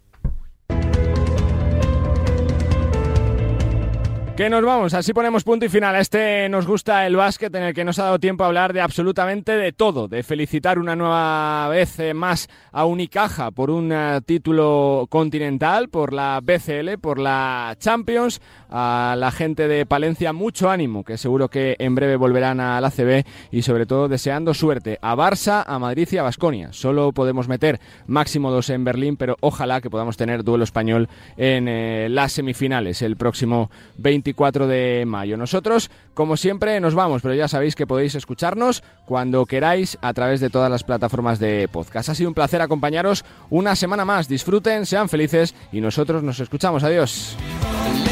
Que nos vamos, así ponemos punto y final a este Nos Gusta el Básquet, en el que nos ha dado tiempo a hablar de absolutamente de todo, de felicitar una nueva vez más a Unicaja por un título continental, por la BCL, por la Champions, a la gente de Palencia mucho ánimo, que seguro que en breve volverán a la ACB, y sobre todo deseando suerte a Barça, a Madrid y a Baskonia. Solo podemos meter máximo 2 en Berlín, pero ojalá que podamos tener duelo español en las semifinales el próximo 24 de mayo. Nosotros, como siempre, nos vamos, pero ya sabéis que podéis escucharnos cuando queráis a través de todas las plataformas de podcast. Ha sido un placer acompañaros una semana más. Disfruten, sean felices, y nosotros nos escuchamos. Adiós.